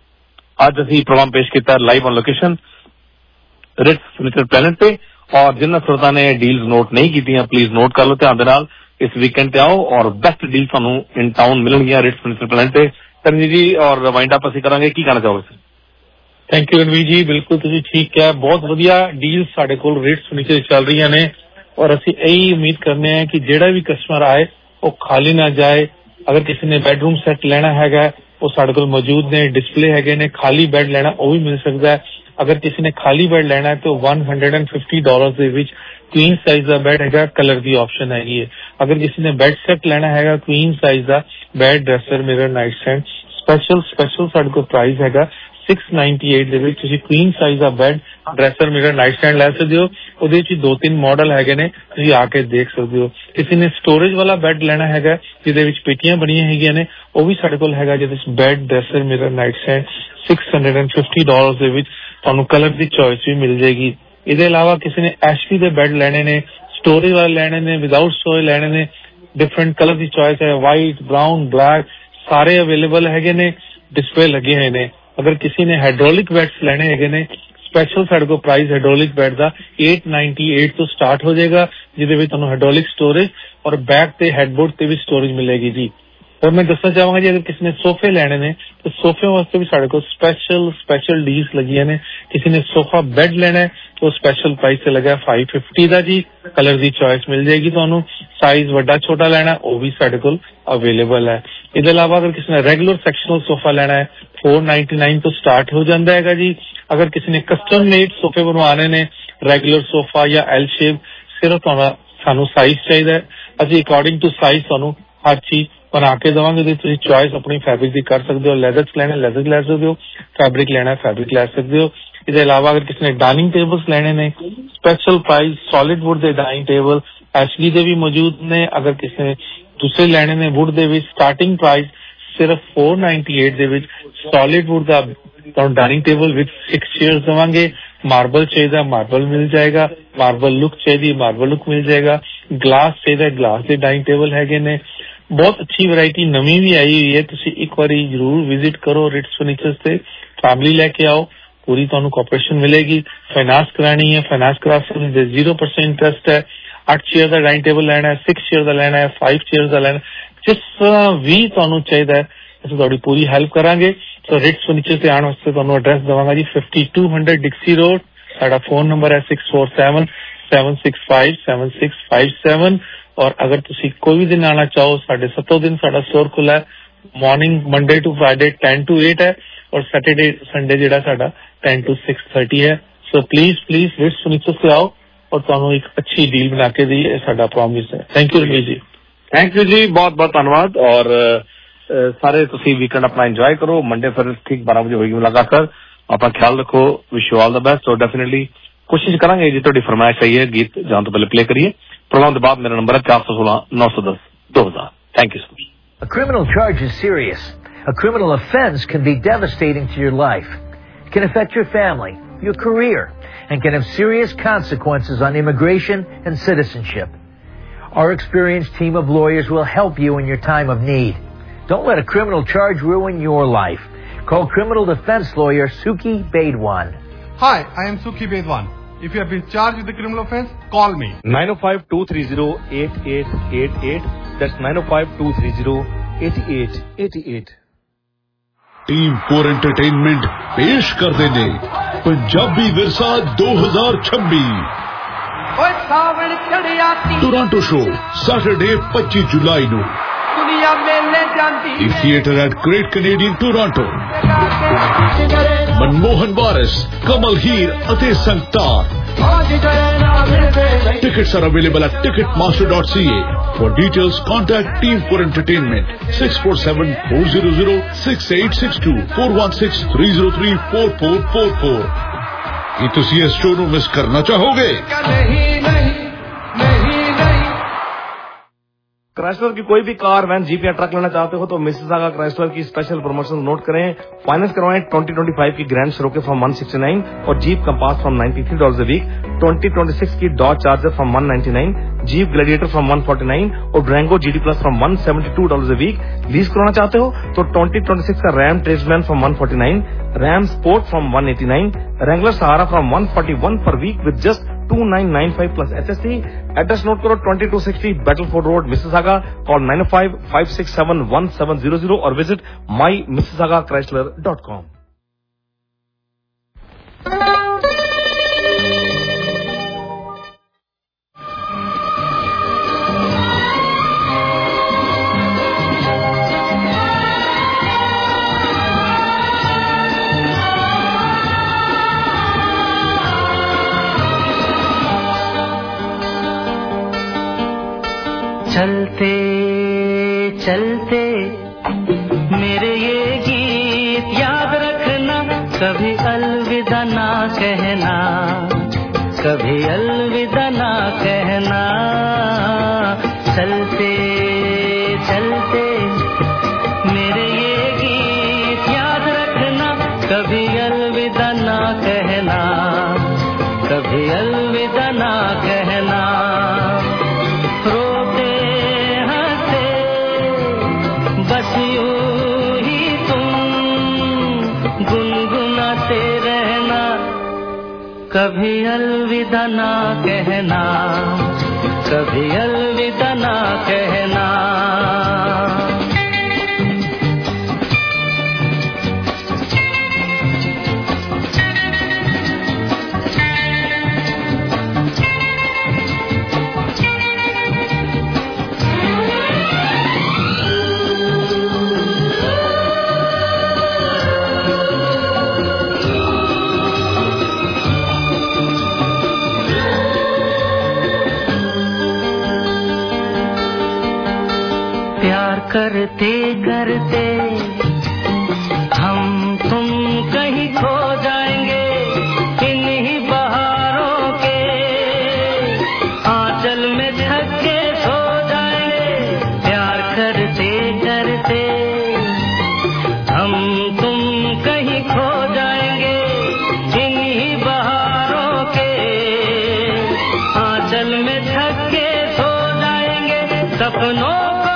ਅੱਜ ਅਸੀਂ ਪ੍ਰੋਗਰਾਮ ਪੇਸ਼ ਕੀਤਾ live on location Ritz furniture planet ਤੇ। ਔਰ ਜਿਨ੍ਹਾਂ ਸਰੋਤਾਂ ਨੇ ਡੀਲਸ ਨੋਟ ਨਹੀਂ ਕੀਤੀਆਂ ਪਲੀਜ਼ ਨੋਟ ਕਰ ਲਓ ਧਿਆਨ ਦੇ ਨਾਲ। ਇਸ ਵੀਕਐਂਡ ਤੇ ਆਓ ਔਰ ਬੈਸਟ ਡੀਲ ਤੁਹਾਨੂੰ ਇਨ ਟਾਊਨ ਮਿਲਣਗੀਆਂ ਰਿਟਸ ਫਰਨੀਚਰ ਪਲੈਨਟ ਤੇ। ਤਰਨਜੀਤ ਜੀ ਔਰ ਵਾਈਂਡ ਅਪ ਅਸੀਂ ਕਰਾਂਗੇ, ਕੀ ਕਹਿਣਾ ਚਾਹੋਗੇ? ਥੈਂਕ ਯੂ ਰਣਵੀਰ ਜੀ, ਬਿਲਕੁਲ ਤੁਸੀਂ ਠੀਕ ਕਿਹਾ। ਬਹੁਤ ਵਧੀਆ ਡੀਲ ਸਾਡੇ ਕੋਲ ਰਿਟਸ ਫਰਨੀਚਰ ਚੱਲ ਰਹੀਆਂ ਨੇ ਔਰ ਅਸੀਂ ਇਹੀ ਉਮੀਦ ਕਰਨੇ ਆ ਕਿ ਜਿਹੜਾ ਵੀ ਕਸਟਮਰ ਆਏ ਉਹ ਖਾਲੀ ਨਾ ਜਾਏ। ਅਗਰ ਕਿਸੇ ਨੇ ਬੈਡਰੂਮ ਸੈੱਟ ਲੈਣਾ ਹੈਗਾ ਉਹ ਸਾਡੇ ਕੋਲ ਮੌਜੂਦ ਨੇ, ਡਿਸਪਲੇ ਹੈਗੇ ਨੇ। ਖਾਲੀ ਬੈੱਡ ਲੈਣਾ ਉਹ ਵੀ ਮਿਲ ਸਕਦਾ ਹੈ। ਅਗਰ ਕਿਸੇ ਨੇ ਖਾਲੀ ਬੈੱਡ ਲੈਣਾ ਹੈ ਤਾਂ वन हंड्रेड फिफ्टी ਡਾਲਰ ਦੇ ਵਿੱਚ ਕੁਈਨ ਸਾਈਜ਼ ਦਾ ਬੈੱਡ ਹੈਗਾ, ਕਲਰ ਦੀ ਆਪਸ਼ਨ ਹੈਗੀ ਹੈ। ਅਗਰ ਕਿਸੇ ਨੇ ਬੈੱਡ ਸੈੱਟ ਲੈਣਾ ਹੈਗਾ ਕੁਈਨ ਸਾਈਜ਼ ਦਾ bed, dresser, mirror, night stand, special special ਸਾਡੇ ਕੋਲ ਪ੍ਰਾਈਸ ਹੈਗਾ सिक्स नाइन्टी एट ਦੇ ਵਿੱਚ ਤੁਸੀਂ ਕੁਈਨ ਸਾਈਜ਼ ਦਾ bed, dresser, mirror, night stand ਲੈ ਸਕਦੇ ਹੋ। ਉਹਦੇ ਵਿੱਚ ਦੋ ਤਿੰਨ ਮਾਡਲ ਹੈਗੇ ਨੇ, ਤੁਸੀਂ ਆ ਕੇ ਦੇਖ ਸਕਦੇ ਹੋ। ਕਿਸੇ ਨੇ ਸਟੋਰੇਜ ਵਾਲਾ ਬੈੱਡ ਲੈਣਾ ਹੈਗਾ ਜਿਹਦੇ ਵਿੱਚ ਪੇਟੀਆਂ ਬਣੀਆਂ ਹੈਗੀਆਂ ਨੇ ਉਹ ਵੀ ਸਾਡੇ ਕੋਲ ਹੈਗਾ, ਜਿਹਦੇ ਵਿੱਚ bed, dresser, mirror, night stand six hundred fifty dollar ਦੇ ਵਿੱਚ ਤੁਹਾਨੂੰ ਕਲਰ ਦੀ ਚੋਇਸ ਵੀ ਮਿਲ ਜਾਏਗੀ। ਇਹਦੇ ਇਲਾਵਾ ਕਿਸੇ ਨੇ ਐਸ਼ਵੀ ਦੇ ਬੈੱਡ ਲੈਣੇ ਨੇ, ਸਟੋਰੇਜ ਵਾਲੇ ਲੈਣੇ ਨੇ, ਵਿਦਾਊਟ ਸਟੋਰੇਜ ਲੈਣੇ ਨੇ, ਡਿਫਰੈਂਟ ਕਲਰ ਦੀ ਚੋਇਸ ਹੈ, ਵਾਈਟ, ਬਰਾਊਨ, ਬਲੈਕ ਸਾਰੇ ਅਵੇਲੇਬਲ ਹੈਗੇ ਨੇ, ਡਿਸਪਲੇ ਲੱਗੇ ਹੋਏ ਨੇ। ਅਗਰ ਕਿਸੇ ਨੇ ਹਾਈਡ੍ਰੋਲਿਕ ਬੈਡਸ ਲੈਣੇ ਹੈਗੇ ਨੇ ਸਪੈਸ਼ਲ ਸਾਡੇ ਕੋਲ ਪ੍ਰਾਈਸ ਹਾਈਡ੍ਰੋਲਿਕ ਬੈਡ ਦਾ एट नाइन्टी एट ਤੋਂ ਸਟਾਰਟ ਹੋ ਜਾਏਗਾ, ਜਿਹਦੇ ਵਿੱਚ ਤੁਹਾਨੂੰ ਹਾਈਡ੍ਰੋਲਿਕ ਸਟੋਰੇਜ ਔਰ ਬੈਕ ਤੇ ਹੈਡਬੋਰਡ ਤੇ ਵੀ ਸਟੋਰੇਜ ਮਿਲੇਗੀ ਜੀ। और मैं दसना चाहूंगा जी अगर किसी ने सोफे लेने ने तो सोफे वास्ते भी साढ़े को स्पेशल स्पेशल डील्स लगी ने। किसी ने सोफा बेड लेना है तो स्पेशल प्राइस से लगा फाइव फिफ्टी का जी, कलर की चॉइस मिल जाएगी ਤੁਹਾਨੂੰ। साइज वड्डा छोटा लेना वो भी साढ़े को अवेलेबल है। इसके अलावा अगर किसी ने रेगुलर सेक्शनल सोफा लेना है फोर नाइनटी नाइन तो स्टार्ट हो जाता है जी। अगर किसी ने कस्टम मेड सोफे बनवाने ने रेगुलर सोफा या एल शेप सिर्फ सानू साइज चाहिए, ਅਸੀਂ अकॉर्डिंग टू साइज ਤੁਹਾਨੂੰ हर चीज बना के देवांगे। तुम चॉइस अपनी फैब्रिक की कर सकते हो, लैदर लेना लैदर ले सकते हो, फैब्रिक लेना फैब्रिक ले सकते हो। इसके अलावा अगर किसी ने डाइनिंग टेबल्स लेने ने स्पेशल प्राइस सॉलिड वुड के डाइनिंग टेबल एशली के भी मौजूद ने। अगर किसी ने दूसरे लेने ने वुड के भी स्टार्टिंग प्राइस सिर्फ फोर नाइनटी एट के सॉलिड वुड का dining table with six chairs देवांगे। मार्बल चाहिए मार्बल मिल जाएगा, मार्बल लुक चाहिए मार्बल लुक मिल जाएगा, ग्लास चाहिए ग्लास के डाइनिंग टेबल है। बहुत अच्छी वैरायटी नवी भी आई हुई है, तुसी एक बार जरूर विजिट करो रिट्स फर्नीचर से। फैमिली लेके आओ, पूरी तुहानू कॉपरेशन मिलेगी। फाइनेंस करानी है फाइनेंस करा सकते, जीरो परसेंट इंटरेस्ट है। अठ चेयर का डाइनिंग टेबल लेना है, सिक्स चेयर का लेना है, फाइव चेयर का लेना है, जिस तरह भी तुहानू चाहिए है ਅਸੀਂ ਤੁਹਾਡੀ ਪੂਰੀ ਹੈਲਪ ਕਰਾਂਗੇ। ਸੋ ਰਿਟਸ ਫਰਨੀਚਰ ਤੇ ਆਉਣ ਵਾਸਤੇ ਤੁਹਾਨੂੰ ਐਡਰੈਸ ਦਵਾਂਗਾ ਜੀ fifty two hundred Dixie road. ਸਾਡਾ ਫੋਨ ਨੰਬਰ ਹੈ six four seven seven six five seven six five seven. और अगर तुसी कोई भी दिन आना चाहो साढ़े सत्तों दिन साड़ा स्टोर खुला है। Morning Monday to Friday ten to eight है और सैटरडे संडे जेड़ा साड़ा टेन टू सिक्स थर्टी है। So please please Ritz furniture से आओ और तुहानू एक अच्छी डील बना के दी, साड़ा प्रॉमिस है। Thank you Ramesh ji. Thank you ji, बहुत बहुत धन्यवाद। और सारे तुसी वीकेंड अपना एंजॉय करो। मंडे फिर ठीक बारह बजे होगी मुलाकात। अपना ख्याल रखो, wish you all the best. और डेफिनेटली कोशिश करांगे जी थोड़ी फरमाइश आई है गीत जान तो पहले प्ले करिए। प्रोग्राम के बाद मेरा नंबर है चार सौ सोलह नौ सौ दस दो हजार। Thank you so much. A criminal charge is serious. A criminal offense can be devastating to your life. It can affect your family, your career, and can have serious consequences on immigration and citizenship. Our experienced team of lawyers will help you in your time of need. Don't let a criminal charge ruin your life. Call criminal defense lawyer Suki Bedwan. Hi, I am Suki Bedwan. If you have been charged with a criminal offense, call me. nine oh five, two three zero, eight eight eight eight. That's nine oh five, two three zero, eight eight eight eight. Team four entertainment पेश कर देने पंजाबी विरसा दो हज़ार छब्बीस Toronto show Saturday पच्चीस जुलाई ਨੂੰ ਦੁਨੀਆ ਮੇਲੇ ਜਾਂਦੀ theatre at great Canadian Toronto Manmohan Waris Kamal Heer ਅਤੇ Sangtar Tickets are available at ticketmaster dot c a. For details, contact Team four Entertainment six four seven, four zero zero, six eight six two, four one six, three zero three, four four four four. ਕੀ ਤੁਸੀਂ ਇਸ show ਨੂੰ miss ਕਰਨਾ ਚਾਹੋਗੇ? Chrysler की कोई भी car, van, jeep या truck लेना चाहते हो तो मिसिसागा क्राइस्लर की स्पेशल प्रमोशन नोट करें। फाइनेंस करवाएं ट्वेंटी ट्वेंटी फाइव की Grand Cherokee from one sixty nine और Jeep Compass from ninety three dollar a week, twenty twenty six की Dodge Charger from one ninety nine, Jeep Gladiator from one forty nine और Durango GT plus from one seventy two dollar a week. Lease करवाना चाहते हो तो twenty twenty six का Ram Tradesman from one forty nine, Ram Sport from one eighty nine, Wrangler Sahara from one forty one per week with just two nine nine five plus H S T. Address note करो twenty-two sixty Battleford Road, Mississauga. Call nine oh five, five six seven, one seven zero zero or visit my mississauga chrysler dot com. चलते चलते मेरे ये गीत याद रखना, कभी अलविदा ना कहना, कभी अलविदा ना कहना। चलते चलते मेरे ये गीत याद रखना, कभी अलविदा ना कहना, कभी अलविदा ना कहना। बस यूं ही तुम गुनगुनाते रहना, कभी अलविदा ना कहना, कभी अलविदा ना कहना। प्यार करते करते हम तुम कहीं खो जाएंगे, इन्हीं बहारों के आंचल में थक के सो जाएंगे। प्यार करते करते हम तुम कहीं खो जाएंगे, इन्हीं बहारों के आंचल में थक के सो जाएंगे। सपनों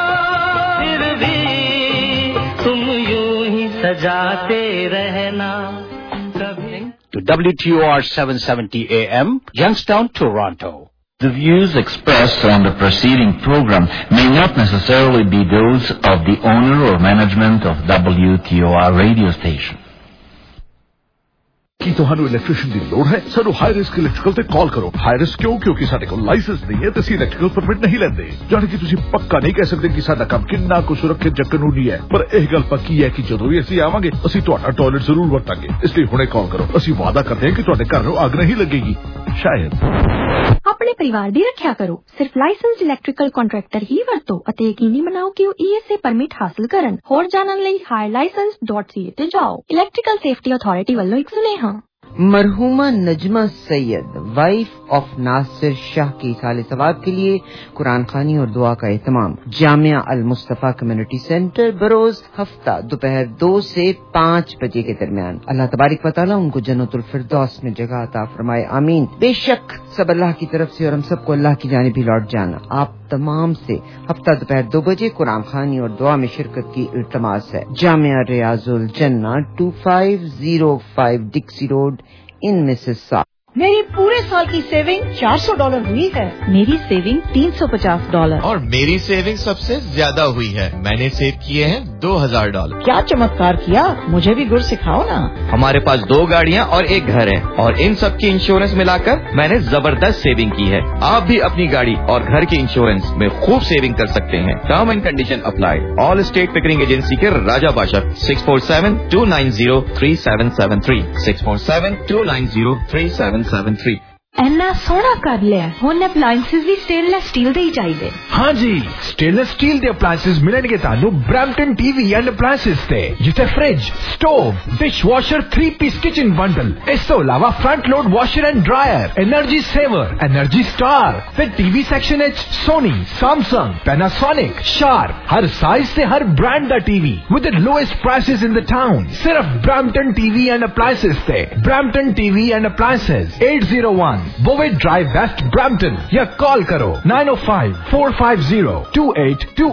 सजाते रहना कभी। To W T O R seven seventy A M, Youngstown, Toronto. The views expressed on the preceding program may not necessarily be those of the owner or management of W T O R radio station. ਕੀ ਤੁਹਾਨੂੰ electrician ਦੀ ਲੋੜ ਹੈ? ਸਾਨੂੰ high risk electrical ਤੇ ਕਾਲ ਕਰੋ। High risk ਕਿਉਂ? ਕਿਉਂਕਿ ਸਾਡੇ ਕੋਲ ਲਾਇਸੈਂਸ ਨਹੀਂ ਹੈ ਤੇ ਅਸੀਂ ਇਲੈਕਟ੍ਰੀਕਲ ਪਰਮਿਟ ਨਹੀਂ ਲੈਂਦੇ। ਜਾਣੀ ਕਿ ਤੁਸੀਂ ਪੱਕਾ ਨਹੀਂ ਕਹਿ ਸਕਦੇ ਕਿ ਸਾਡਾ ਕੰਮ ਕਿੰਨਾ ਕੁ ਸੁਰੱਖਿਅਤ ਜਾਂ ਕਾਨੂੰਨੀ ਹੈ, ਪਰ ਇਹ ਗੱਲ ਪੱਕੀ ਹੈ ਕਿ ਜਦੋਂ ਵੀ ਅਸੀਂ ਆਵਾਂਗੇ ਅਸੀਂ ਤੁਹਾਡਾ ਟਾਇਲਟ ਜ਼ਰੂਰ ਵਰਤਾਂਗੇ। ਇਸ ਲਈ ਹੁਣੇ ਕਾਲ ਕਰੋ। ਅਸੀਂ ਵਾਅਦਾ ਕਰਦੇ ਹਾਂ ਕਿ ਤੁਹਾਡੇ ਘਰ ਨੂੰ ਅੱਗ ਨਹੀਂ ਲੱਗੇਗੀ। ਸ਼ਾਇਦ ਆਪਣੇ ਪਰਿਵਾਰ ਦੀ ਰੱਖਿਆ ਕਰੋ। ਸਿਰਫ ਲਾਇਸੈਂਸਡ ਇਲੈਕਟ੍ਰੀਕਲ ਕੰਟਰੈਕਟਰ ਹੀ ਵਰਤੋ ਅਤੇ ਯਕੀਨੀ ਬਣਾਓ ਕਿ ਉਹ E S A ਪਰਮਿਟ ਹਾਸਲ ਕਰਨ। ਹੋਰ ਜਾਣਨ ਲਈ hire licence dot c a ਤੇ ਜਾਓ। ਇਲੈਕਟ੍ਰੀਕਲ ਸੇਫਟੀ ਅਥਾਰਟੀ ਵੱਲੋਂ ਇੱਕ ਸੁਨੇਹਾ। मरहुमा नजमा सैयद वाइफ ऑफ नासिर शाह की साल सवाब के लिए कुरान खानी और दुआ का एहतमाम जामिया अल मुस्तफा कम्युनिटी सेंटर बरोज हफ्ता दोपहर दो से पाँच बजे के दरमियान। अल्लाह तबारिक व तआला उनको जन्नतुल फिरदौस में जगह अता फरमाए, आमीन। बेशक सब अल्लाह की तरफ से और हम सबको अल्लाह की जानिब ही लौट जाना। आप तमाम से हफ्ता दोपहर दो बजे कुरान खानी और दुआ में शिरकत की इल्तमास है। जामिया रियाजुल जन्ना two five zero five Dixie road in Mississauga. मेरी पूरे साल की सेविंग चार सौ डॉलर हुई है। मेरी सेविंग तीन सौ पचास डॉलर। और मेरी सेविंग सबसे ज्यादा हुई है, मैंने सेव किए हैं दो हजार डॉलर। क्या चमत्कार किया, मुझे भी गुर सिखाओ ना। हमारे पास दो गाड़ियाँ और एक घर है और इन सब की इंश्योरेंस मिलाकर मैंने जबरदस्त सेविंग की है। आप भी अपनी गाड़ी और घर के इंश्योरेंस में खूब सेविंग कर सकते हैं। Term and condition apply. Allstate Pickering agency के Raja Badshah six four seven two nine zero three seven seven three six four seven two nine zero three seven seven three एना सोना कर लिया हुन अप्लायंसेस भी स्टेनलेस स्टील दे ही चाहिए। हाँ जी, स्टेनलेस स्टील दे अप्लायंसेस मिलणगे तानू ब्रैम्पटन टीवी एंड अप्लायंसेस ते, जिथे fridge, stove, dishwasher, three piece kitchen bundle, इस तो अलावा front load washer and dryer, energy saver, energy star, फिर टीवी सेक्शन एच सोनी, सैमसंग, पैनासोनिक, शार्प, हर साइज से हर ब्रांड दा TV with the lowest prices in the town. सिर्फ ब्रैम्पटन टीवी एंड अप्लायंसेस ते। Brampton TV and appliances eight zero one Bovaird Drive West Brampton या call करो nine O five four five zero two eight to